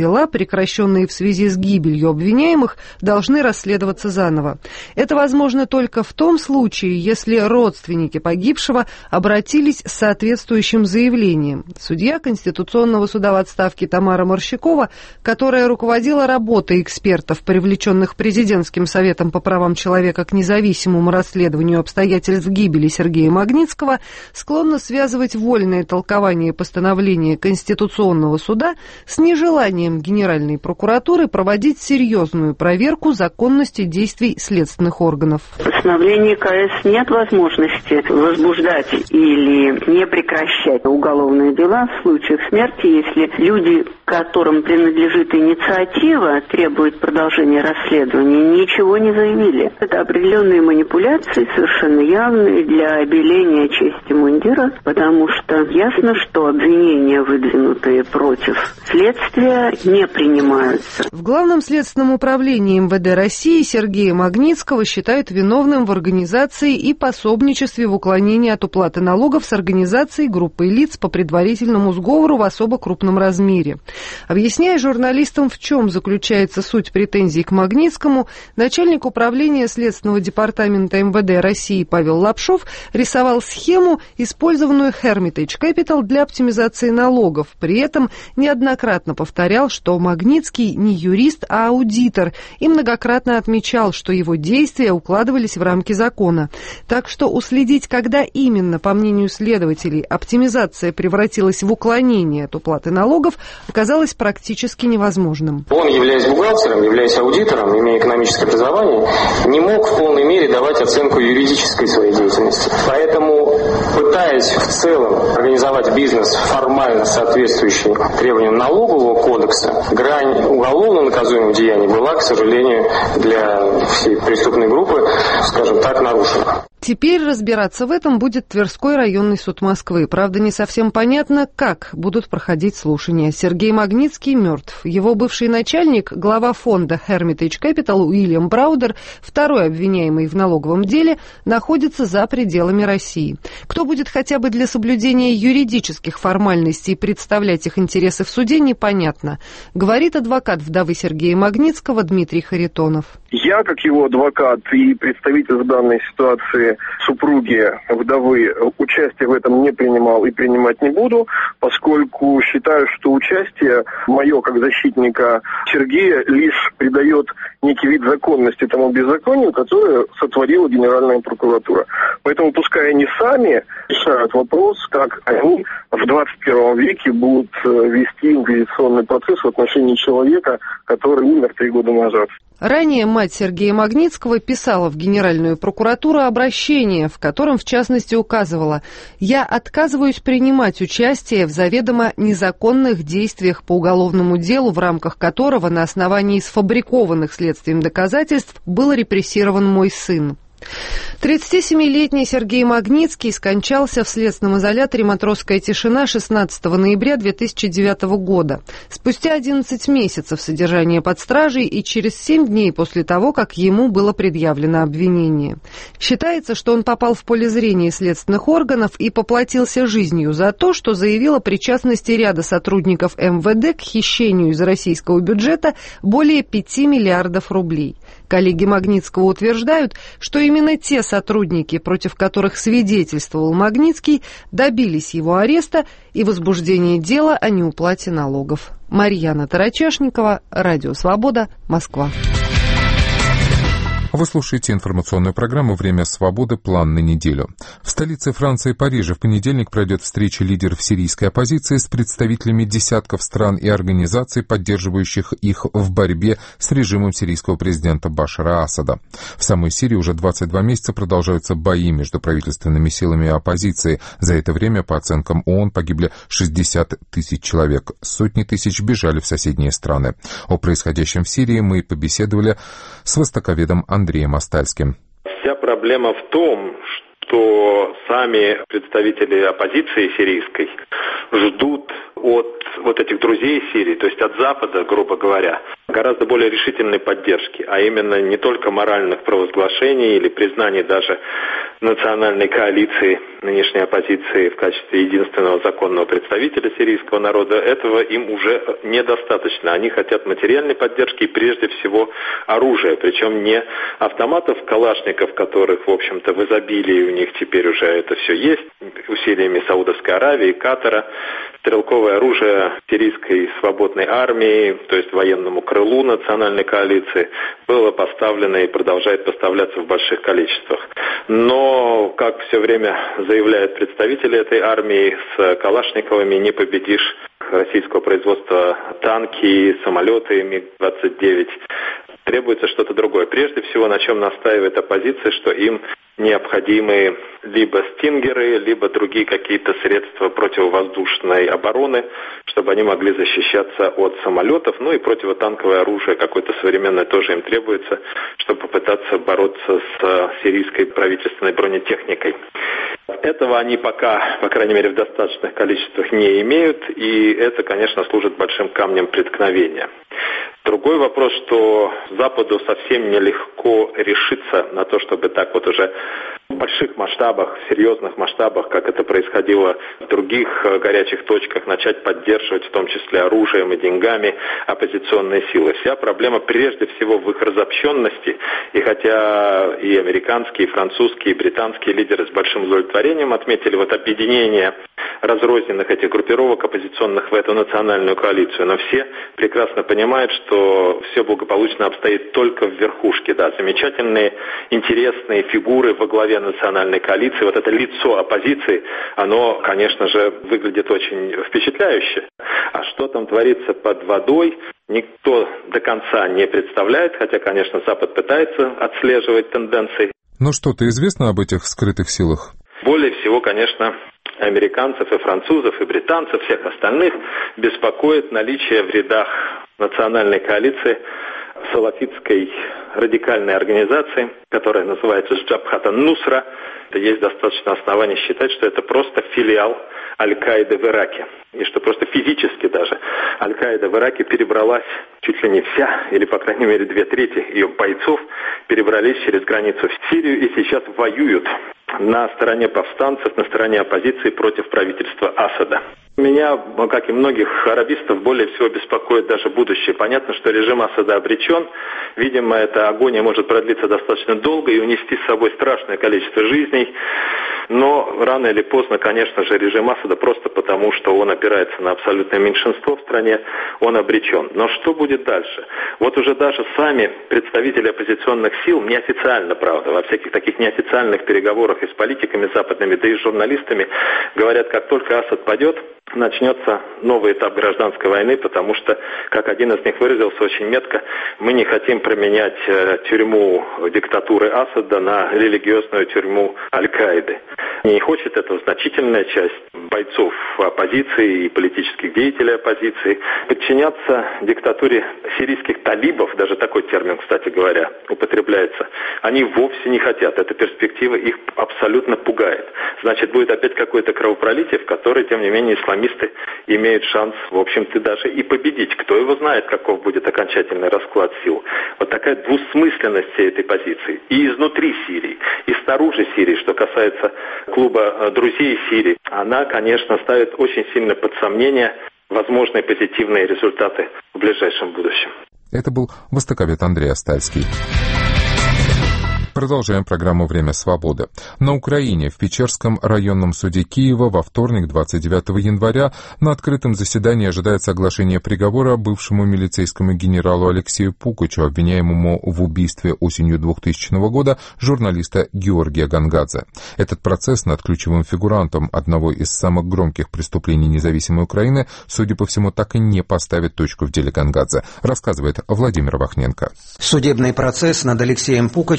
дела, прекращенные в связи с гибелью обвиняемых, должны расследоваться заново. Это возможно только в том случае, если родственники погибшего обратились с соответствующим заявлением. Судья Конституционного суда в отставке Тамара Морщакова, которая руководила работой экспертов, привлеченных Президентским советом по правам человека к независимому расследованию обстоятельств гибели Сергея Магнитского, склонна связывать вольное толкование постановления Конституционного суда с нежеланием Генеральной прокуратуры проводить серьезную проверку законности действий следственных органов. В постановлении КС нет возможности возбуждать или не прекращать уголовные дела в случаях смерти, если люди, которым принадлежит инициатива, требуют продолжения расследования, ничего не заявили. Это определенные манипуляции, совершенно явные, для обеления чести мундира, потому что ясно, что обвинения, выдвинутые против следствия, не принимаются. В Главном следственном управлении эм вэ дэ России Сергея Магнитского считают виновным в организации и пособничестве в уклонении от уплаты налогов с организацией группой лиц по предварительному сговору в особо крупном размере. Объясняя журналистам, в чем заключается суть претензий к Магнитскому, начальник управления Следственного департамента эм вэ дэ России Павел Лапшов рисовал схему, использованную Hermitage Capital для оптимизации налогов. При этом неоднократно повторял, что Магнитский не юрист, а аудитор, и многократно отмечал, что его действия укладывались в рамки закона. Так что уследить, когда именно, по мнению следователей, оптимизация превратилась в уклонение от уплаты налогов, оказалось практически невозможным. Он, являясь бухгалтером, являясь аудитором, имея экономическое образование, не мог в полной мере давать оценку юридической своей деятельности. Поэтому, пытаясь в целом организовать бизнес формально соответствующий требованиям налогового кодекса, грань уголовно наказуемых деяний была, к сожалению, для всей преступной группы, скажем так, нарушена. Теперь разбираться в этом будет Тверской районный суд Москвы. Правда, не совсем понятно, как будут проходить слушания. Сергей Магнитский мертв. Его бывший начальник, глава фонда Hermitage Capital Уильям Браудер, второй обвиняемый в налоговом деле, находится за пределами России. Кто будет хотя бы для соблюдения юридических формальностей представлять их интересы в суде, непонятно, говорит адвокат вдовы Сергея Магнитского Дмитрий Харитонов. Я, как его адвокат и представитель в данной ситуации супруги вдовы, участие в этом не принимал и принимать не буду, поскольку считаю, что участие мое как защитника Сергея лишь придает некий вид законности тому беззаконию, которое сотворила Генеральная прокуратура. Поэтому пускай они сами решают вопрос, как они в двадцать первом веке будут вести инквизиционный процесс в отношении человека, который умер три года назад. Ранее мать Сергея Магнитского писала в Генеральную прокуратуру обращение, в котором, в частности, указывала: «Я отказываюсь принимать участие в заведомо незаконных действиях по уголовному делу, в рамках которого на основании сфабрикованных следствием доказательств был репрессирован мой сын». тридцатисемилетний Сергей Магнитский скончался в следственном изоляторе «Матросская тишина» шестнадцатого ноября две тысячи девятого года, спустя одиннадцать месяцев содержания под стражей и через семь дней после того, как ему было предъявлено обвинение. Считается, что он попал в поле зрения следственных органов и поплатился жизнью за то, что заявил о причастности ряда сотрудников эм вэ дэ к хищению из российского бюджета более пяти миллиардов рублей. Коллеги Магнитского утверждают, что именно те сотрудники, против которых свидетельствовал Магнитский, добились его ареста и возбуждения дела о неуплате налогов. Марьяна Тарачешникова, Радио Свобода, Москва. Вы слушаете информационную программу «Время свободы. План на неделю». В столице Франции, Париже, в понедельник пройдет встреча лидеров сирийской оппозиции с представителями десятков стран и организаций, поддерживающих их в борьбе с режимом сирийского президента Башара Асада. В самой Сирии уже двадцать два месяца продолжаются бои между правительственными силами и оппозицией. За это время, по оценкам ООН, погибли шестьдесят тысяч человек. Сотни тысяч бежали в соседние страны. О происходящем в Сирии мы побеседовали с востоковедом Андреем Андреем Остальским. Вся проблема в том, что сами представители оппозиции сирийской ждут от вот этих друзей Сирии, то есть от Запада, грубо говоря, гораздо более решительной поддержки, а именно не только моральных провозглашений или признаний даже национальной коалиции, нынешней оппозиции в качестве единственного законного представителя сирийского народа, этого им уже недостаточно. Они хотят материальной поддержки и прежде всего оружия, причем не автоматов калашников, которых, в общем-то, в изобилии у них теперь уже это все есть, усилиями Саудовской Аравии, Катара, стрелковое оружие сирийской свободной армии, то есть военному крылу национальной коалиции, было поставлено и продолжает поставляться в больших количествах. Но, как все время заявляют представители этой армии, с Калашниковыми не победишь российского производства танки, самолеты Миг двадцать девять. Требуется что-то другое. Прежде всего, на чем настаивает оппозиция, что им необходимы либо стингеры, либо другие какие-то средства противовоздушной обороны, чтобы они могли защищаться от самолетов, ну и противотанковое оружие какое-то современное тоже им требуется, чтобы попытаться бороться с сирийской правительственной бронетехникой. Этого они пока, по крайней мере, в достаточных количествах не имеют, и это, конечно, служит большим камнем преткновения. Другой вопрос, что Западу совсем нелегко решиться на то, чтобы так вот уже в больших масштабах, в серьезных масштабах, как это происходило в других горячих точках, начать поддерживать, в том числе оружием и деньгами, оппозиционные силы. Вся проблема прежде всего в их разобщенности, и хотя и американские, и французские, и британские лидеры с большим удовлетворением отметили вот объединение разрозненных этих группировок оппозиционных в эту национальную коалицию, но все прекрасно понимают, что все благополучно обстоит только в верхушке. Да, замечательные, интересные фигуры во главе национальной коалиции, вот это лицо оппозиции, оно, конечно же, выглядит очень впечатляюще. А что там творится под водой, никто до конца не представляет, хотя, конечно, Запад пытается отслеживать тенденции. Но что-то известно об этих скрытых силах? Более всего, конечно, американцев и французов, и британцев, всех остальных беспокоит наличие в рядах национальной коалиции салафитской радикальной организации, которая называется Джабхат ан-Нусра. Есть достаточно оснований считать, что это просто филиал Аль-Каиды в Ираке. И что просто физически даже Аль-Каида в Ираке перебралась чуть ли не вся, или, по крайней мере, две трети ее бойцов перебрались через границу в Сирию и сейчас воюют на стороне повстанцев, на стороне оппозиции против правительства Асада. Меня, как и многих арабистов, более всего беспокоит даже будущее. Понятно, что режим Асада обречен. Видимо, эта агония может продлиться достаточно долго и унести с собой страшное количество жизней. Но рано или поздно, конечно же, режим Асада, просто потому, что он опирается на абсолютное меньшинство в стране, он обречен. Но что будет дальше? Вот уже даже сами представители оппозиционных сил, неофициально, правда, во всяких таких неофициальных переговорах и с политиками западными, да и с журналистами, говорят, как только Асад падет, начнется новый этап гражданской войны, потому что, как один из них выразился очень метко, мы не хотим променять э, тюрьму диктатуры Асада на религиозную тюрьму Аль-Каиды. Не хочет этого значительная часть бойцов оппозиции и политических деятелей оппозиции подчиняться диктатуре сирийских талибов, даже такой термин, кстати говоря, употребляется. Они вовсе не хотят, эта перспектива их абсолютно пугает. Значит, будет опять какое-то кровопролитие, в которое, тем не менее, исламисты имеют шанс, в общем-то, даже и победить. Кто его знает, каков будет окончательный расклад сил. Вот такая двусмысленность всей этой позиции. И изнутри Сирии, и снаружи Сирии, что касается клуба друзей Сирии, она, конечно, ставит очень сильно под сомнение возможные позитивные результаты в ближайшем будущем. Это был востоковед Андрей Астальский. Продолжаем программу «Время свободы». На Украине, в Печерском районном суде Киева, во вторник, двадцать девятого января, на открытом заседании ожидается оглашение приговора бывшему милицейскому генералу Алексею Пукачу, обвиняемому в убийстве осенью двухтысячного года журналиста Георгия Гангадзе. Этот процесс над ключевым фигурантом одного из самых громких преступлений независимой Украины, судя по всему, так и не поставит точку в деле Гангадзе, рассказывает Владимир Вахненко. Судебный процесс над Алексеем Пукачем начался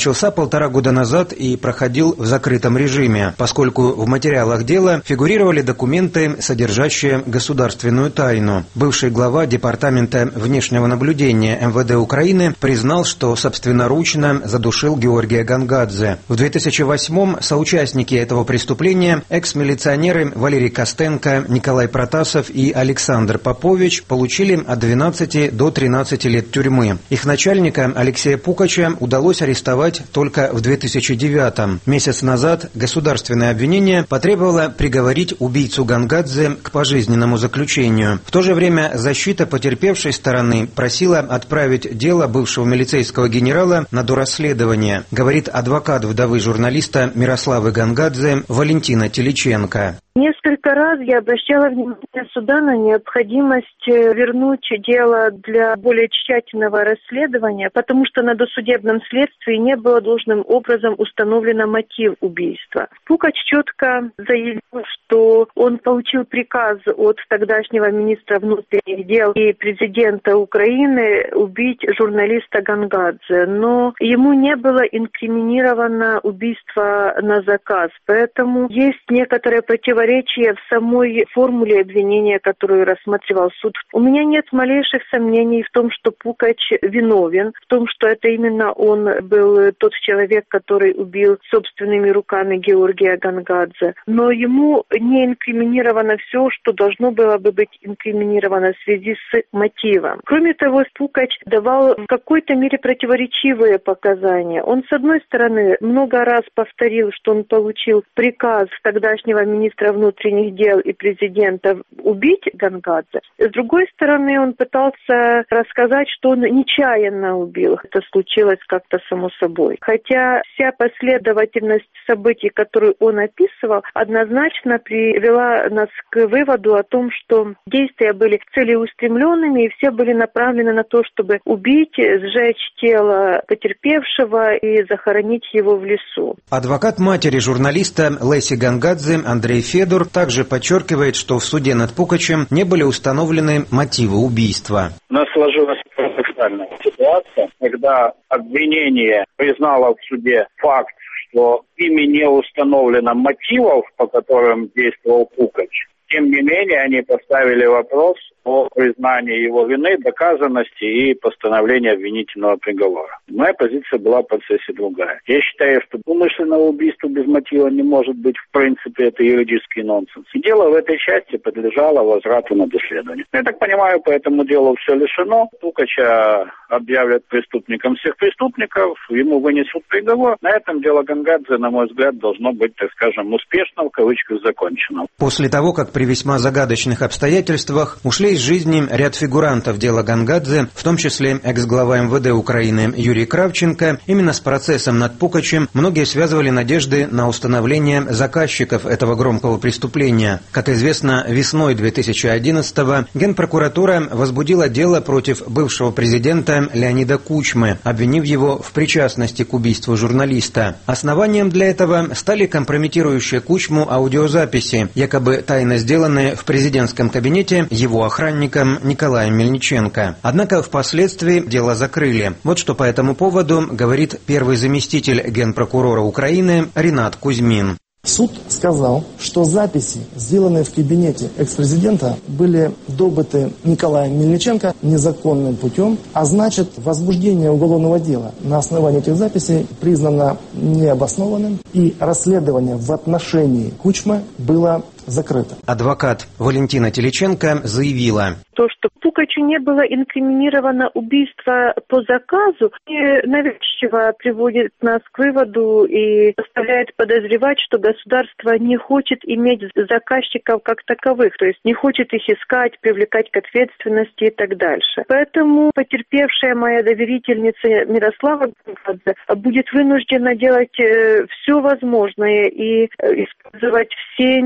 начался полтора года назад и проходил в закрытом режиме, поскольку в материалах дела фигурировали документы, содержащие государственную тайну. Бывший глава Департамента внешнего наблюдения эм вэ дэ Украины признал, что собственноручно задушил Георгия Гонгадзе. В две тысячи восьмом соучастники этого преступления, экс-милиционеры Валерий Костенко, Николай Протасов и Александр Попович, получили от двенадцати до тринадцати лет тюрьмы. Их начальника Алексея Пукача удалось арестовать только в две тысячи девятом. Месяц назад государственное обвинение потребовало приговорить убийцу Гонгадзе к пожизненному заключению. В то же время защита потерпевшей стороны просила отправить дело бывшего милицейского генерала на дорасследование, говорит адвокат вдовы журналиста Мирославы Гонгадзе Валентина Теличенко. Несколько раз я обращала внимание суда на необходимость вернуть дело для более тщательного расследования, потому что на досудебном следствии не было должным образом установлено мотив убийства. Пукач четко заявил, что он получил приказ от тогдашнего министра внутренних дел и президента Украины убить журналиста Гонгадзе, но ему не было инкриминировано убийство на заказ, поэтому есть некоторые противоречия в самой формуле обвинения, которую рассматривал суд. У меня нет малейших сомнений в том, что Пукач виновен, в том, что это именно он был тот человек, который убил собственными руками Георгия Гонгадзе. Но ему не инкриминировано все, что должно было бы быть инкриминировано в связи с мотивом. Кроме того, Пукач давал в какой-то мере противоречивые показания. Он, с одной стороны, много раз повторил, что он получил приказ тогдашнего министра внутренних дел и президента убить Гонгадзе. С другой стороны, он пытался рассказать, что он нечаянно убил. Это случилось как-то само собой. Хотя вся последовательность событий, которую он описывал, однозначно привела нас к выводу о том, что действия были целеустремленными и все были направлены на то, чтобы убить, сжечь тело потерпевшего и захоронить его в лесу. Адвокат матери журналиста Леси Гонгадзе Андрей Федор также подчеркивает, что в суде над Пукачем не были установлены мотивы убийства. У нас сложилась парадоксальная ситуация, когда обвинение признало в суде факт, что ими не установлено мотивов, по которым действовал Пукач. Тем не менее, они поставили вопрос о признании его вины, доказанности и постановлении обвинительного приговора. Моя позиция была в процессе другая. Я считаю, что умышленного убийства без мотива не может быть, в принципе, это юридический нонсенс. И дело в этой части подлежало возврату на доследование. Я так понимаю, по этому делу все решено. Пукача объявят преступником всех преступников, ему вынесут приговор. На этом дело Гонгадзе, на мой взгляд, должно быть, так скажем, успешно, в кавычках, закончено. После того, как при весьма загадочных обстоятельствах ушли из жизни ряд фигурантов дела Гонгадзе, в том числе экс-глава эм вэ дэ Украины Юрий Кравченко, именно с процессом над Пукачем многие связывали надежды на установление заказчиков этого громкого преступления. Как известно, весной две тысячи одиннадцатого Генпрокуратура возбудила дело против бывшего президента Леонида Кучмы, обвинив его в причастности к убийству журналиста. Основанием для этого стали компрометирующие Кучму аудиозаписи, якобы тайно сделанные в президентском кабинете его охранником Николаем Мельниченко. Однако впоследствии дело закрыли. Вот что по этому поводу говорит первый заместитель генпрокурора Украины Ринат Кузьмин. Суд сказал, что записи, сделанные в кабинете экс-президента, были добыты Николаем Мельниченко незаконным путем, а значит, возбуждение уголовного дела на основании этих записей признано необоснованным, и расследование в отношении Кучмы было закрыто. Адвокат Валентина Теличенко заявила: то, что Пукачу не было инкриминировано убийство по заказу, навязчиво приводит нас к выводу и заставляет подозревать, что государство не хочет иметь заказчиков как таковых, то есть не хочет их искать, привлекать к ответственности и так дальше. Поэтому потерпевшая моя доверительница Мирослава будет вынуждена делать все возможное и использовать все инструменты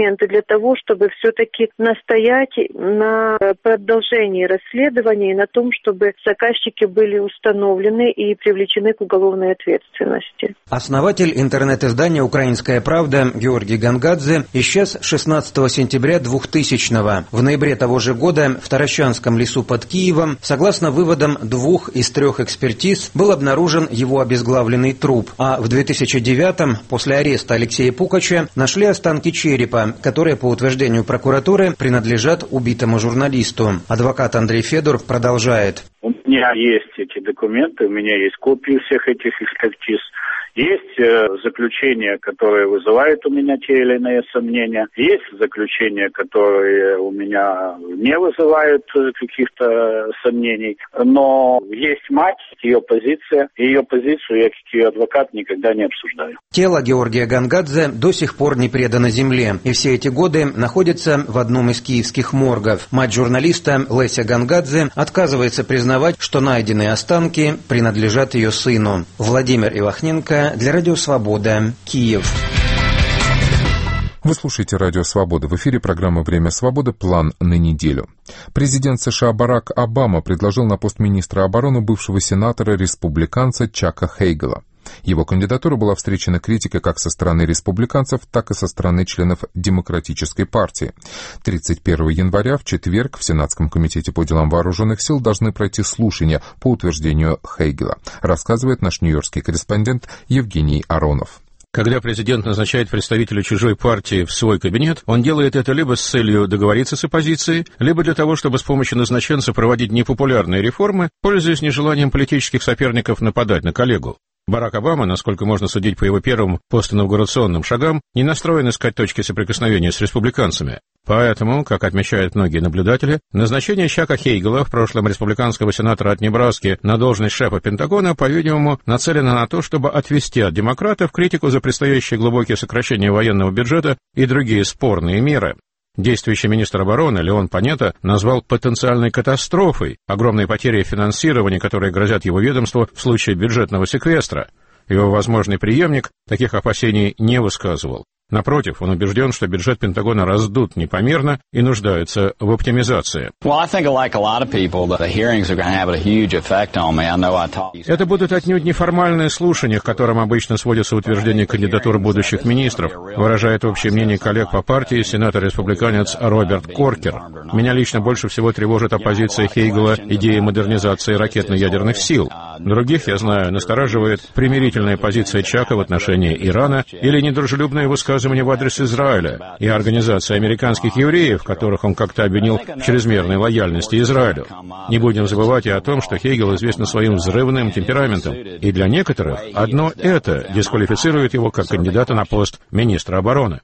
аргументы для того, чтобы все-таки настоять на продолжении расследования и на том, чтобы заказчики были установлены и привлечены к уголовной ответственности. Основатель интернет-издания «Украинская правда» Георгий Гангадзе исчез шестнадцатого сентября двухтысячного. В ноябре того же года в Таращанском лесу под Киевом, согласно выводам двух из трех экспертиз, был обнаружен его обезглавленный труп. А в две тысячи девятом, после ареста Алексея Пукача, нашли останки черепа, которые, по утверждению прокуратуры, принадлежат убитому журналисту. Адвокат Андрей Федор продолжает. У меня есть эти документы, у меня есть копии всех этих экспертиз. Есть э, заключения, которые вызывают у меня те или иные сомнения. Есть заключения, которые у меня не вызывают каких-то сомнений. Но есть мать, ее позиция. И ее позицию я, как ее адвокат, никогда не обсуждаю. Тело Георгия Гангадзе до сих пор не предано земле. И все эти годы находится в одном из киевских моргов. Мать журналиста Леся Гангадзе отказывается признавать, что найденные останки принадлежат ее сыну. Владимир Ивахненко для Радио Свобода, Киев. Вы слушаете Радио Свобода. В эфире программа «Время свободы. План на неделю». Президент США Барак Обама предложил на пост министра обороны бывшего сенатора-республиканца Чака Хейгела. Его кандидатура была встречена критикой как со стороны республиканцев, так и со стороны членов Демократической партии. тридцать первого января, в четверг, в Сенатском комитете по делам вооруженных сил должны пройти слушания по утверждению Хейгела, рассказывает наш нью-йоркский корреспондент Евгений Аронов. Когда президент назначает представителя чужой партии в свой кабинет, он делает это либо с целью договориться с оппозицией, либо для того, чтобы с помощью назначенца проводить непопулярные реформы, пользуясь нежеланием политических соперников нападать на коллегу. Барак Обама, насколько можно судить по его первым постинаугурационным шагам, не настроен искать точки соприкосновения с республиканцами. Поэтому, как отмечают многие наблюдатели, назначение Чака Хейгела, в прошлом республиканского сенатора от Небраски, на должность шефа Пентагона, по-видимому, нацелено на то, чтобы отвести от демократов критику за предстоящие глубокие сокращения военного бюджета и другие спорные меры. Действующий министр обороны Леон Панетта назвал потенциальной катастрофой огромные потери финансирования, которые грозят его ведомству в случае бюджетного секвестра. Его возможный преемник таких опасений не высказывал. Напротив, он убежден, что бюджет Пентагона раздут непомерно и нуждается в оптимизации. Это будут отнюдь неформальные слушания, к которым обычно сводятся утверждения кандидатур будущих министров, выражает общее мнение коллег по партии сенатор-республиканец Роберт Коркер. Меня лично больше всего тревожит оппозиция Хейгела идеи модернизации ракетно-ядерных сил. Других, я знаю, настораживает примирительная позиция Чака в отношении Ирана или недружелюбные высказывания в адрес Израиля и организации американских евреев, которых он как-то обвинил в чрезмерной лояльности Израилю. Не будем забывать и о том, что Хейгел известен своим взрывным темпераментом, и для некоторых одно это дисквалифицирует его как кандидата на пост министра обороны.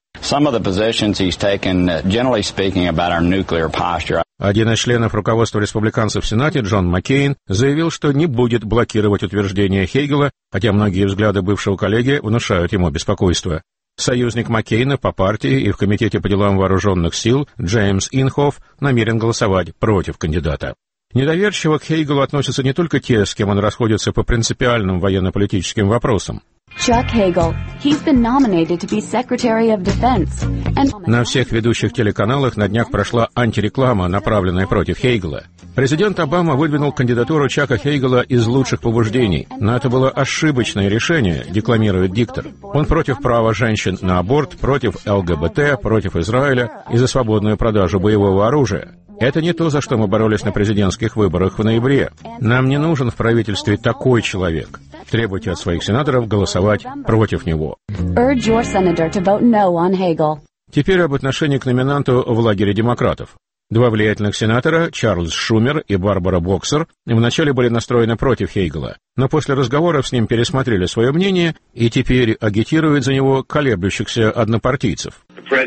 Один из членов руководства республиканцев в Сенате, Джон Маккейн, заявил, что не будет блокировать утверждения Хейгела, хотя многие взгляды бывшего коллеги внушают ему беспокойство. Союзник Маккейна по партии и в Комитете по делам вооруженных сил Джеймс Инхоф намерен голосовать против кандидата. Недоверчиво к Хейгелу относятся не только те, с кем он расходится по принципиальным военно-политическим вопросам. Chuck Hagel. He's been nominated to be Secretary of Defense. And... На всех ведущих телеканалах на днях прошла антиреклама, направленная против Хейгела. Президент Обама выдвинул кандидатуру Чака Хейгела из лучших побуждений, но это было ошибочное решение, декламирует диктор. Он против права женщин на аборт, против ЛГБТ, против Израиля и за свободную продажу боевого оружия. Это не то, за что мы боролись на президентских выборах в ноябре. Нам не нужен в правительстве такой человек. Требуйте от своих сенаторов голосовать против него. Urge your senator to vote no on Hagel. Теперь об отношении к номинанту в лагере демократов. Два влиятельных сенатора, Чарльз Шумер и Барбара Боксер, вначале были настроены против Хейгела, но после разговоров с ним пересмотрели свое мнение и теперь агитируют за него колеблющихся однопартийцев.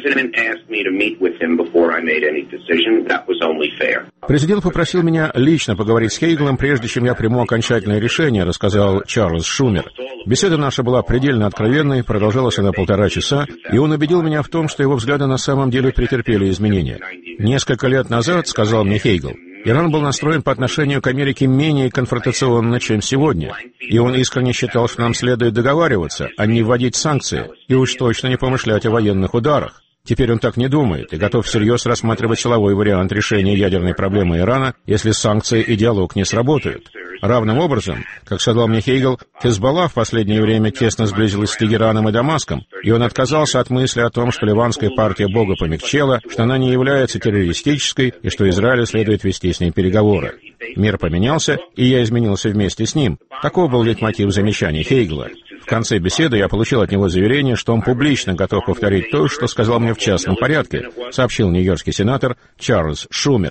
Президент попросил меня лично поговорить с Хейгелом, прежде чем я приму окончательное решение, рассказал Чарльз Шумер. Беседа наша была предельно откровенной, продолжалась она полтора часа, и он убедил меня в том, что его взгляды на самом деле претерпели изменения. Несколько лет назад, сказал мне Хейгел, Иран был настроен по отношению к Америке менее конфронтационно, чем сегодня, и он искренне считал, что нам следует договариваться, а не вводить санкции, и уж точно не помышлять о военных ударах. Теперь он так не думает и готов всерьез рассматривать силовой вариант решения ядерной проблемы Ирана, если санкции и диалог не сработают. Равным образом, как сказал мне Хейгел, Хизбалла в последнее время тесно сблизилась с Тегераном и Дамаском, и он отказался от мысли о том, что ливанская партия Бога помягчела, что она не является террористической и что Израилю следует вести с ней переговоры. Мир поменялся, и я изменился вместе с ним. Таков был лейтмотив замечаний Хейгела. В конце беседы я получил от него заверение, что он публично готов повторить то, что сказал мне в частном порядке, сообщил нью-йоркский сенатор Чарльз Шумер.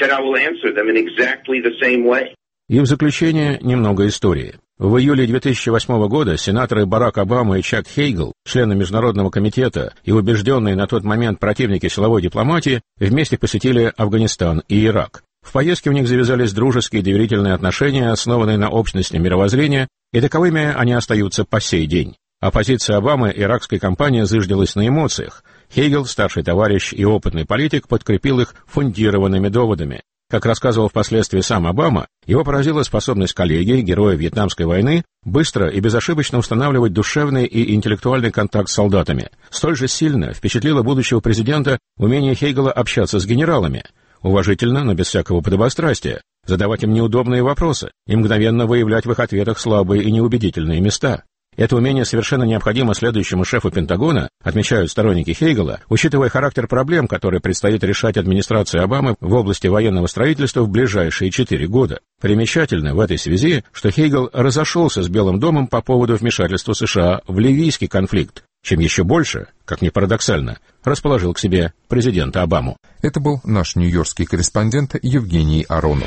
И в заключение немного истории. В июле две тысячи восьмого года сенаторы Барак Обама и Чак Хейгел, члены Международного комитета и убежденные на тот момент противники силовой дипломатии, вместе посетили Афганистан и Ирак. В поездке у них завязались дружеские и доверительные отношения, основанные на общности мировоззрения, и таковыми они остаются по сей день. Оппозиция Обамы иракской кампании зыждилась на эмоциях. Хейгел, старший товарищ и опытный политик, подкрепил их фундированными доводами. Как рассказывал впоследствии сам Обама, его поразила способность коллеги, героя Вьетнамской войны, быстро и безошибочно устанавливать душевный и интеллектуальный контакт с солдатами. Столь же сильно впечатлило будущего президента умение Хейгела общаться с генералами. Уважительно, но без всякого подобострастия, задавать им неудобные вопросы и мгновенно выявлять в их ответах слабые и неубедительные места. Это умение совершенно необходимо следующему шефу Пентагона, отмечают сторонники Хейгела, учитывая характер проблем, которые предстоит решать администрации Обамы в области военного строительства в ближайшие четыре года. Примечательно в этой связи, что Хейгел разошелся с Белым домом по поводу вмешательства США в ливийский конфликт, чем еще больше, как ни парадоксально, расположил к себе президента Обаму. Это был наш нью-йоркский корреспондент Евгений Аронов.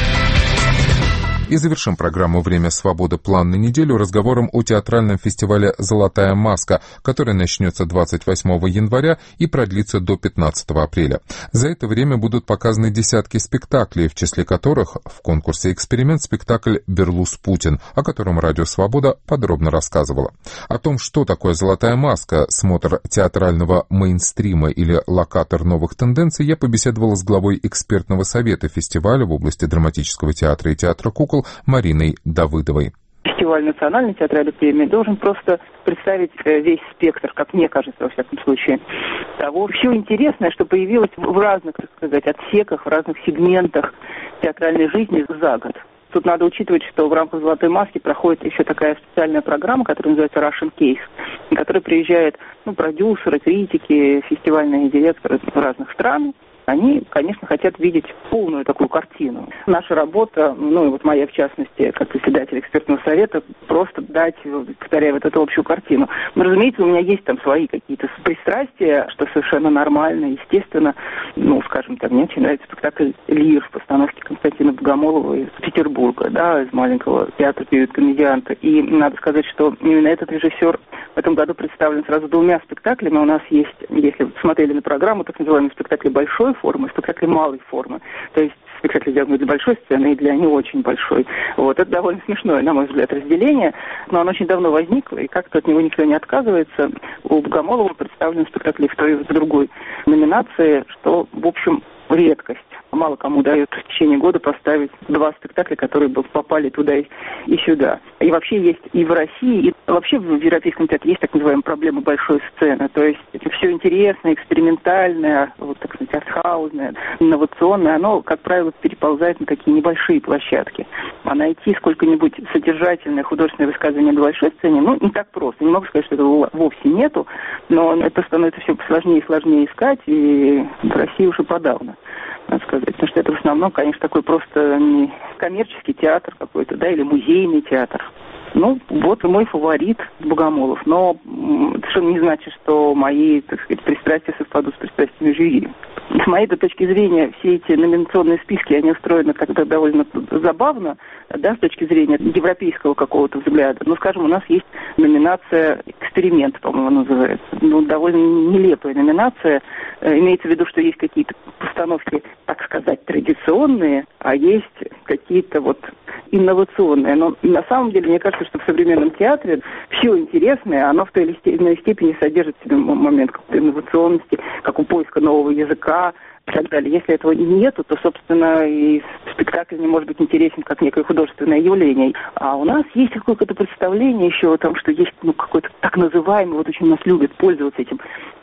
И завершим программу «Время свободы. План на неделю» разговором о театральном фестивале «Золотая маска», который начнется двадцать восьмого января и продлится до пятнадцатого апреля. За это время будут показаны десятки спектаклей, в числе которых в конкурсе «Эксперимент» спектакль «Берлус Путин», о котором Радио Свобода подробно рассказывала. О том, что такое «Золотая маска», смотр театрального мейнстрима или локатор новых тенденций, я побеседовал с главой экспертного совета фестиваля в области драматического театра и театра кукол Мариной Давыдовой. Фестиваль национальной театральной премии должен просто представить весь спектр, как мне кажется, во всяком случае, того все интересное, что появилось в разных, так сказать, отсеках, в разных сегментах театральной жизни за год. Тут надо учитывать, что в рамках «Золотой маски» проходит еще такая специальная программа, которая называется Russian Case, на которой приезжают ну, продюсеры, критики, фестивальные директоры разных стран. Они, конечно, хотят видеть полную такую картину. Наша работа, ну и вот моя в частности, как председатель экспертного совета, просто дать, повторяю, вот эту общую картину. Но, разумеется, у меня есть там свои какие-то пристрастия, что совершенно нормально, естественно. Ну, скажем так, мне очень нравится спектакль «Лир» в постановке Константина Богомолова из Петербурга, да, из маленького театра «Период-комедианта». И надо сказать, что именно этот режиссер в этом году представлен сразу двумя спектаклями. У нас есть, если вы смотрели на программу, так называемые спектакли большой формы, спектакли малой формы. То есть спектакль сделан для большой сцены и для не очень большой. Вот. Это довольно смешное, на мой взгляд, разделение, но оно очень давно возникло, и как-то от него никто не отказывается. У Богомолова представлены спектакли в той и в другой номинации, что, в общем, редкость. Мало кому дают в течение года поставить два спектакля, которые бы попали туда и, и сюда. И вообще есть и в России, и вообще в Европейском театре есть так называемая проблема большой сцены. То есть это все интересное, экспериментальное, вот, так сказать, артхаузное, инновационное, оно, как правило, переползает на такие небольшие площадки. А найти сколько-нибудь содержательное художественное высказывание на большой сцене, ну, не так просто. Не могу сказать, что этого вовсе нету, но это становится все сложнее и сложнее искать, и в России уже подавно, надо сказать. Потому что это в основном, конечно, такой просто не коммерческий театр какой-то, да, или музейный театр. Ну, вот и мой фаворит Богомолов. Но это совершенно не значит, что мои, так сказать, пристрастия совпадут с пристрастиями жюри. С моей точки зрения, все эти номинационные списки, они устроены тогда довольно забавно, да, с точки зрения европейского какого-то взгляда. Ну, скажем, у нас есть номинация «Эксперимент», по-моему, называется. Ну, довольно нелепая номинация. Имеется в виду, что есть какие-то постановки, так сказать, традиционные, а есть какие-то вот инновационные. Но на самом деле, мне кажется, что в современном театре все интересное, оно в той или иной степени содержит в себе момент какой-то инновационности, как у поиска нового языка и так далее. Если этого нету, то, собственно, и спектакль не может быть интересен как некое художественное явление. А у нас есть какое-то представление еще о том, что есть ну, какой-то так называемый, вот очень нас любят пользоваться этим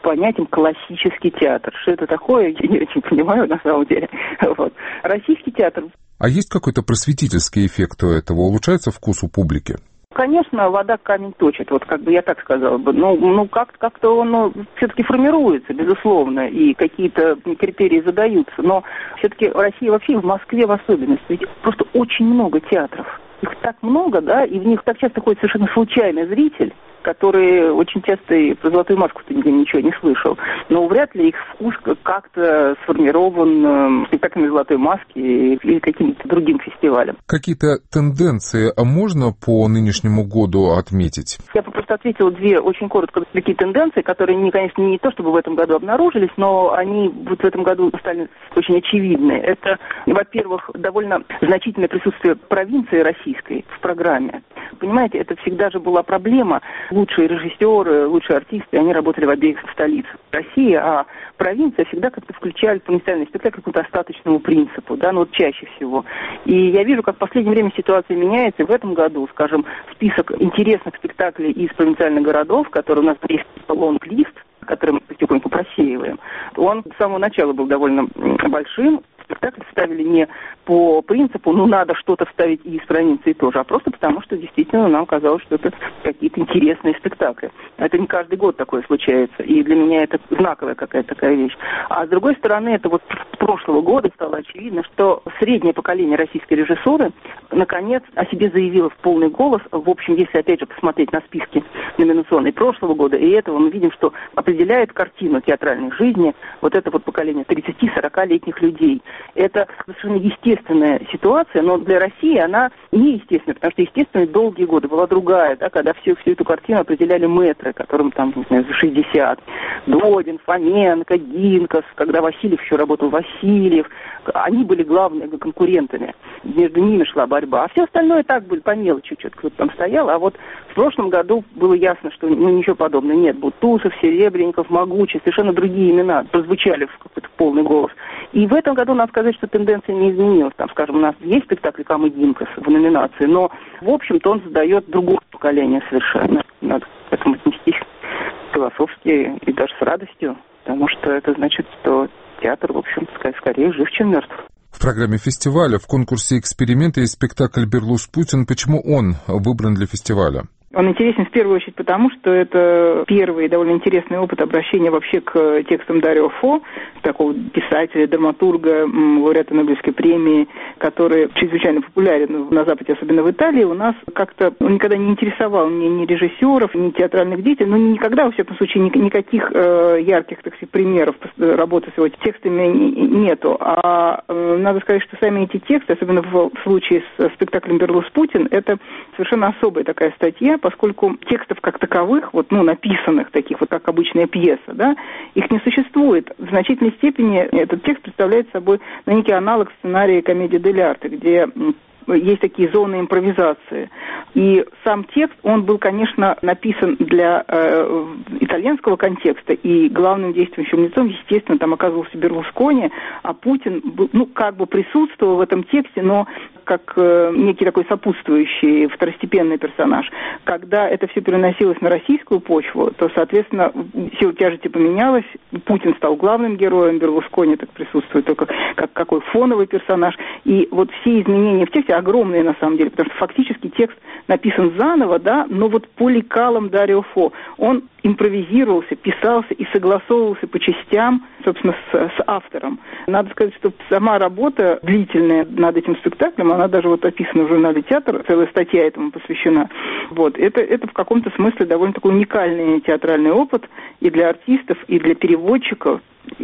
понятием классический театр. Что это такое, я не очень понимаю на самом деле. Вот. Российский театр. А есть какой-то просветительский эффект у этого? Улучшается вкус у публики? Конечно, вода камень точит, вот как бы я так сказала бы. Ну, ну как, как-то он ну, все-таки формируется, безусловно, и какие-то критерии задаются. Но все-таки в России вообще, в Москве в особенности, ведь просто очень много театров. Их так много, да, и в них так часто ходит совершенно случайный зритель, который очень часто и про «Золотую маску»-то нигде ничего не слышал. Но вряд ли их вкус как-то сформирован спектаклями «Золотой маски» или каким-то другим фестивалем. Какие-то тенденции можно по нынешнему году отметить? Я бы просто ответила две очень коротко такие тенденции, которые, не, конечно, не то чтобы в этом году обнаружились, но они вот в этом году стали очень очевидны. Это, во-первых, довольно значительное присутствие провинции российской в программе. Понимаете, это всегда же была проблема. Лучшие режиссеры, лучшие артисты, они работали в обеих столицах России, а провинция всегда как-то включали провинциальный спектакль к какому-то остаточному принципу, да, ну вот чаще всего. И я вижу, как в последнее время ситуация меняется, и в этом году, скажем, список интересных спектаклей из провинциальных городов, который у нас есть лонг-лист, который мы потихоньку просеиваем, он с самого начала был довольно большим. Спектакль ставили не по принципу, ну, надо что-то вставить и из провинции тоже, а просто потому, что действительно нам казалось, что это какие-то интересные спектакли. Это не каждый год такое случается, и для меня это знаковая какая-то такая вещь. А с другой стороны, это вот с прошлого года стало очевидно, что среднее поколение российской режиссуры наконец о себе заявило в полный голос. В общем, если опять же посмотреть на списки номинационные прошлого года и этого, мы видим, что определяет картину театральной жизни вот это вот поколение тридцати-сорокалетних людей. Это совершенно естественная ситуация, но для России она неестественная, потому что естественные долгие годы была другая, да, когда всю, всю эту картину определяли мэтры, которым там, не знаю, за шестьдесят. Додин, Фоменко, Гинкас, когда Васильев еще работал, Васильев, они были главными конкурентами. Между ними шла борьба. А все остальное так были по мелочи, что-то кто-то там стоял. А вот в прошлом году было ясно, что ну, ничего подобного нет. Бутусов, Серебренников, Могучий, совершенно другие имена прозвучали в какой-то полный голос. И в этом году надо сказать, что тенденция не изменилась. Там, скажем, у нас есть спектакль «Камы Гинкас» в номинации, но, в общем-то, он задает другое поколение совершенно. Надо к этому отнестись философски и даже с радостью, потому что это значит, что театр, в общем, скорее жив, чем мертв. В программе фестиваля в конкурсе «Эксперименты» есть спектакль «Берлус Путин». Почему он выбран для фестиваля? Он интересен в первую очередь потому, что это первый довольно интересный опыт обращения вообще к текстам Дарио Фо, такого писателя, драматурга, лауреата Нобелевской премии, который чрезвычайно популярен на Западе, особенно в Италии. У нас как-то он никогда не интересовал ни, ни режиссеров, ни театральных деятелей, но никогда, во всяком случае, ни, никаких э, ярких, так сказать, примеров работы с его текстами нету. А э, надо сказать, что сами эти тексты, особенно в, в случае с спектаклем «Берлус Путин», это совершенно особая такая статья, поскольку текстов как таковых, вот, ну, написанных, таких вот, как обычная пьеса, да, их не существует. В значительной степени этот текст представляет собой ну, некий аналог сценария комедии дель арте, где есть такие зоны импровизации. И сам текст, он был, конечно, написан для э, итальянского контекста, и главным действующим лицом, естественно, там оказывался Берлускони, а Путин, был, ну, как бы присутствовал в этом тексте, но как э, некий такой сопутствующий второстепенный персонаж. Когда это все переносилось на российскую почву, то, соответственно, сила тяжести поменялась, Путин стал главным героем, Берлускони так присутствует только как какой фоновый персонаж, и вот все изменения в тексте огромные на самом деле, потому что фактически текст написан заново, да, но вот по лекалам Дарио Фо. Он импровизировался, писался и согласовывался по частям, собственно, с, с автором. Надо сказать, что сама работа длительная над этим спектаклем, она даже вот описана в журнале «Театр», целая статья этому посвящена. Вот. Это, это в каком-то смысле довольно такой уникальный театральный опыт и для артистов, и для переводчиков,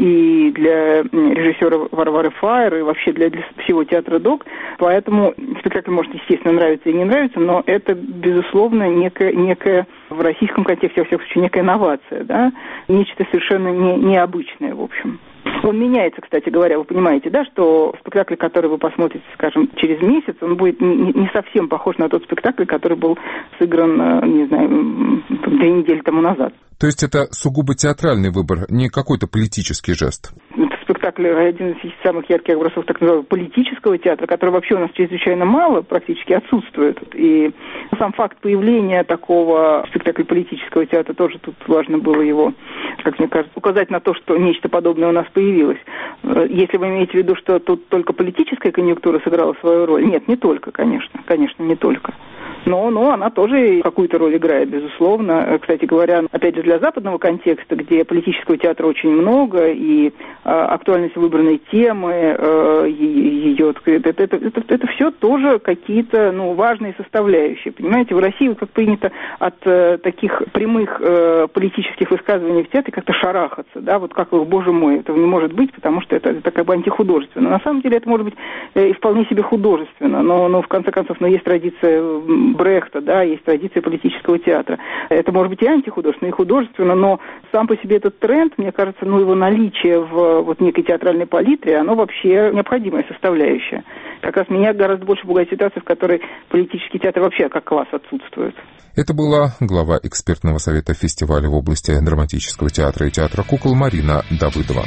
и для режиссера Варвары Фаер, и вообще для, для всего театра ДОК. Поэтому спектакль может, естественно, нравиться и не нравиться, но это, безусловно, некая, некая в российском контексте, во всяком случае, некая новация, да, нечто совершенно не, необычное, в общем. Он меняется, кстати говоря, вы понимаете, да, что спектакль, который вы посмотрите, скажем, через месяц, он будет не, не совсем похож на тот спектакль, который был сыгран, не знаю, две недели тому назад. То есть это сугубо театральный выбор, не какой-то политический жест? Это спектакль один из самых ярких образцов так называемого политического театра, который вообще у нас чрезвычайно мало, практически отсутствует. И сам факт появления такого спектакля политического театра тоже тут важно было его, как мне кажется, указать на то, что нечто подобное у нас появилось. Если вы имеете в виду, что тут только политическая конъюнктура сыграла свою роль, нет, не только, конечно, конечно, не только. Но, но она тоже какую-то роль играет, безусловно. Кстати говоря, опять же, для западного контекста, где политического театра очень много, и э, актуальность выбранной темы, э, ее, это, это, это, это все тоже какие-то, ну, важные составляющие. Понимаете, в России, как принято от э, таких прямых э, политических высказываний в театре как-то шарахаться, да, вот как, боже мой, этого не может быть, потому что это, это как бы антихудожественно. На самом деле это может быть э, вполне себе художественно, но, но в конце концов, ну, есть традиция Брехта, да, есть традиция политического театра. Это может быть и антихудожественно, и художественно, но сам по себе этот тренд, мне кажется, ну, его наличие в вот некой театральной палитре, оно вообще необходимая составляющая. Как раз меня гораздо больше пугает ситуация, в которой политический театр вообще как класс отсутствует. Это была глава экспертного совета фестиваля в области драматического театра и театра кукол Марина Давыдова.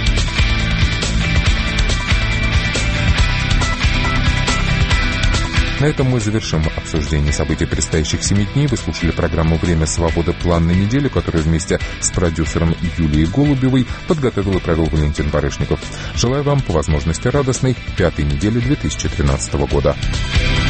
На этом мы завершим обсуждение событий предстоящих семи дней. Вы слушали программу «Время свободы. План на неделю», которую вместе с продюсером Юлией Голубевой подготовил и провел Валентин Барышников. Желаю вам по возможности радостной пятой недели две тысячи тринадцатого года.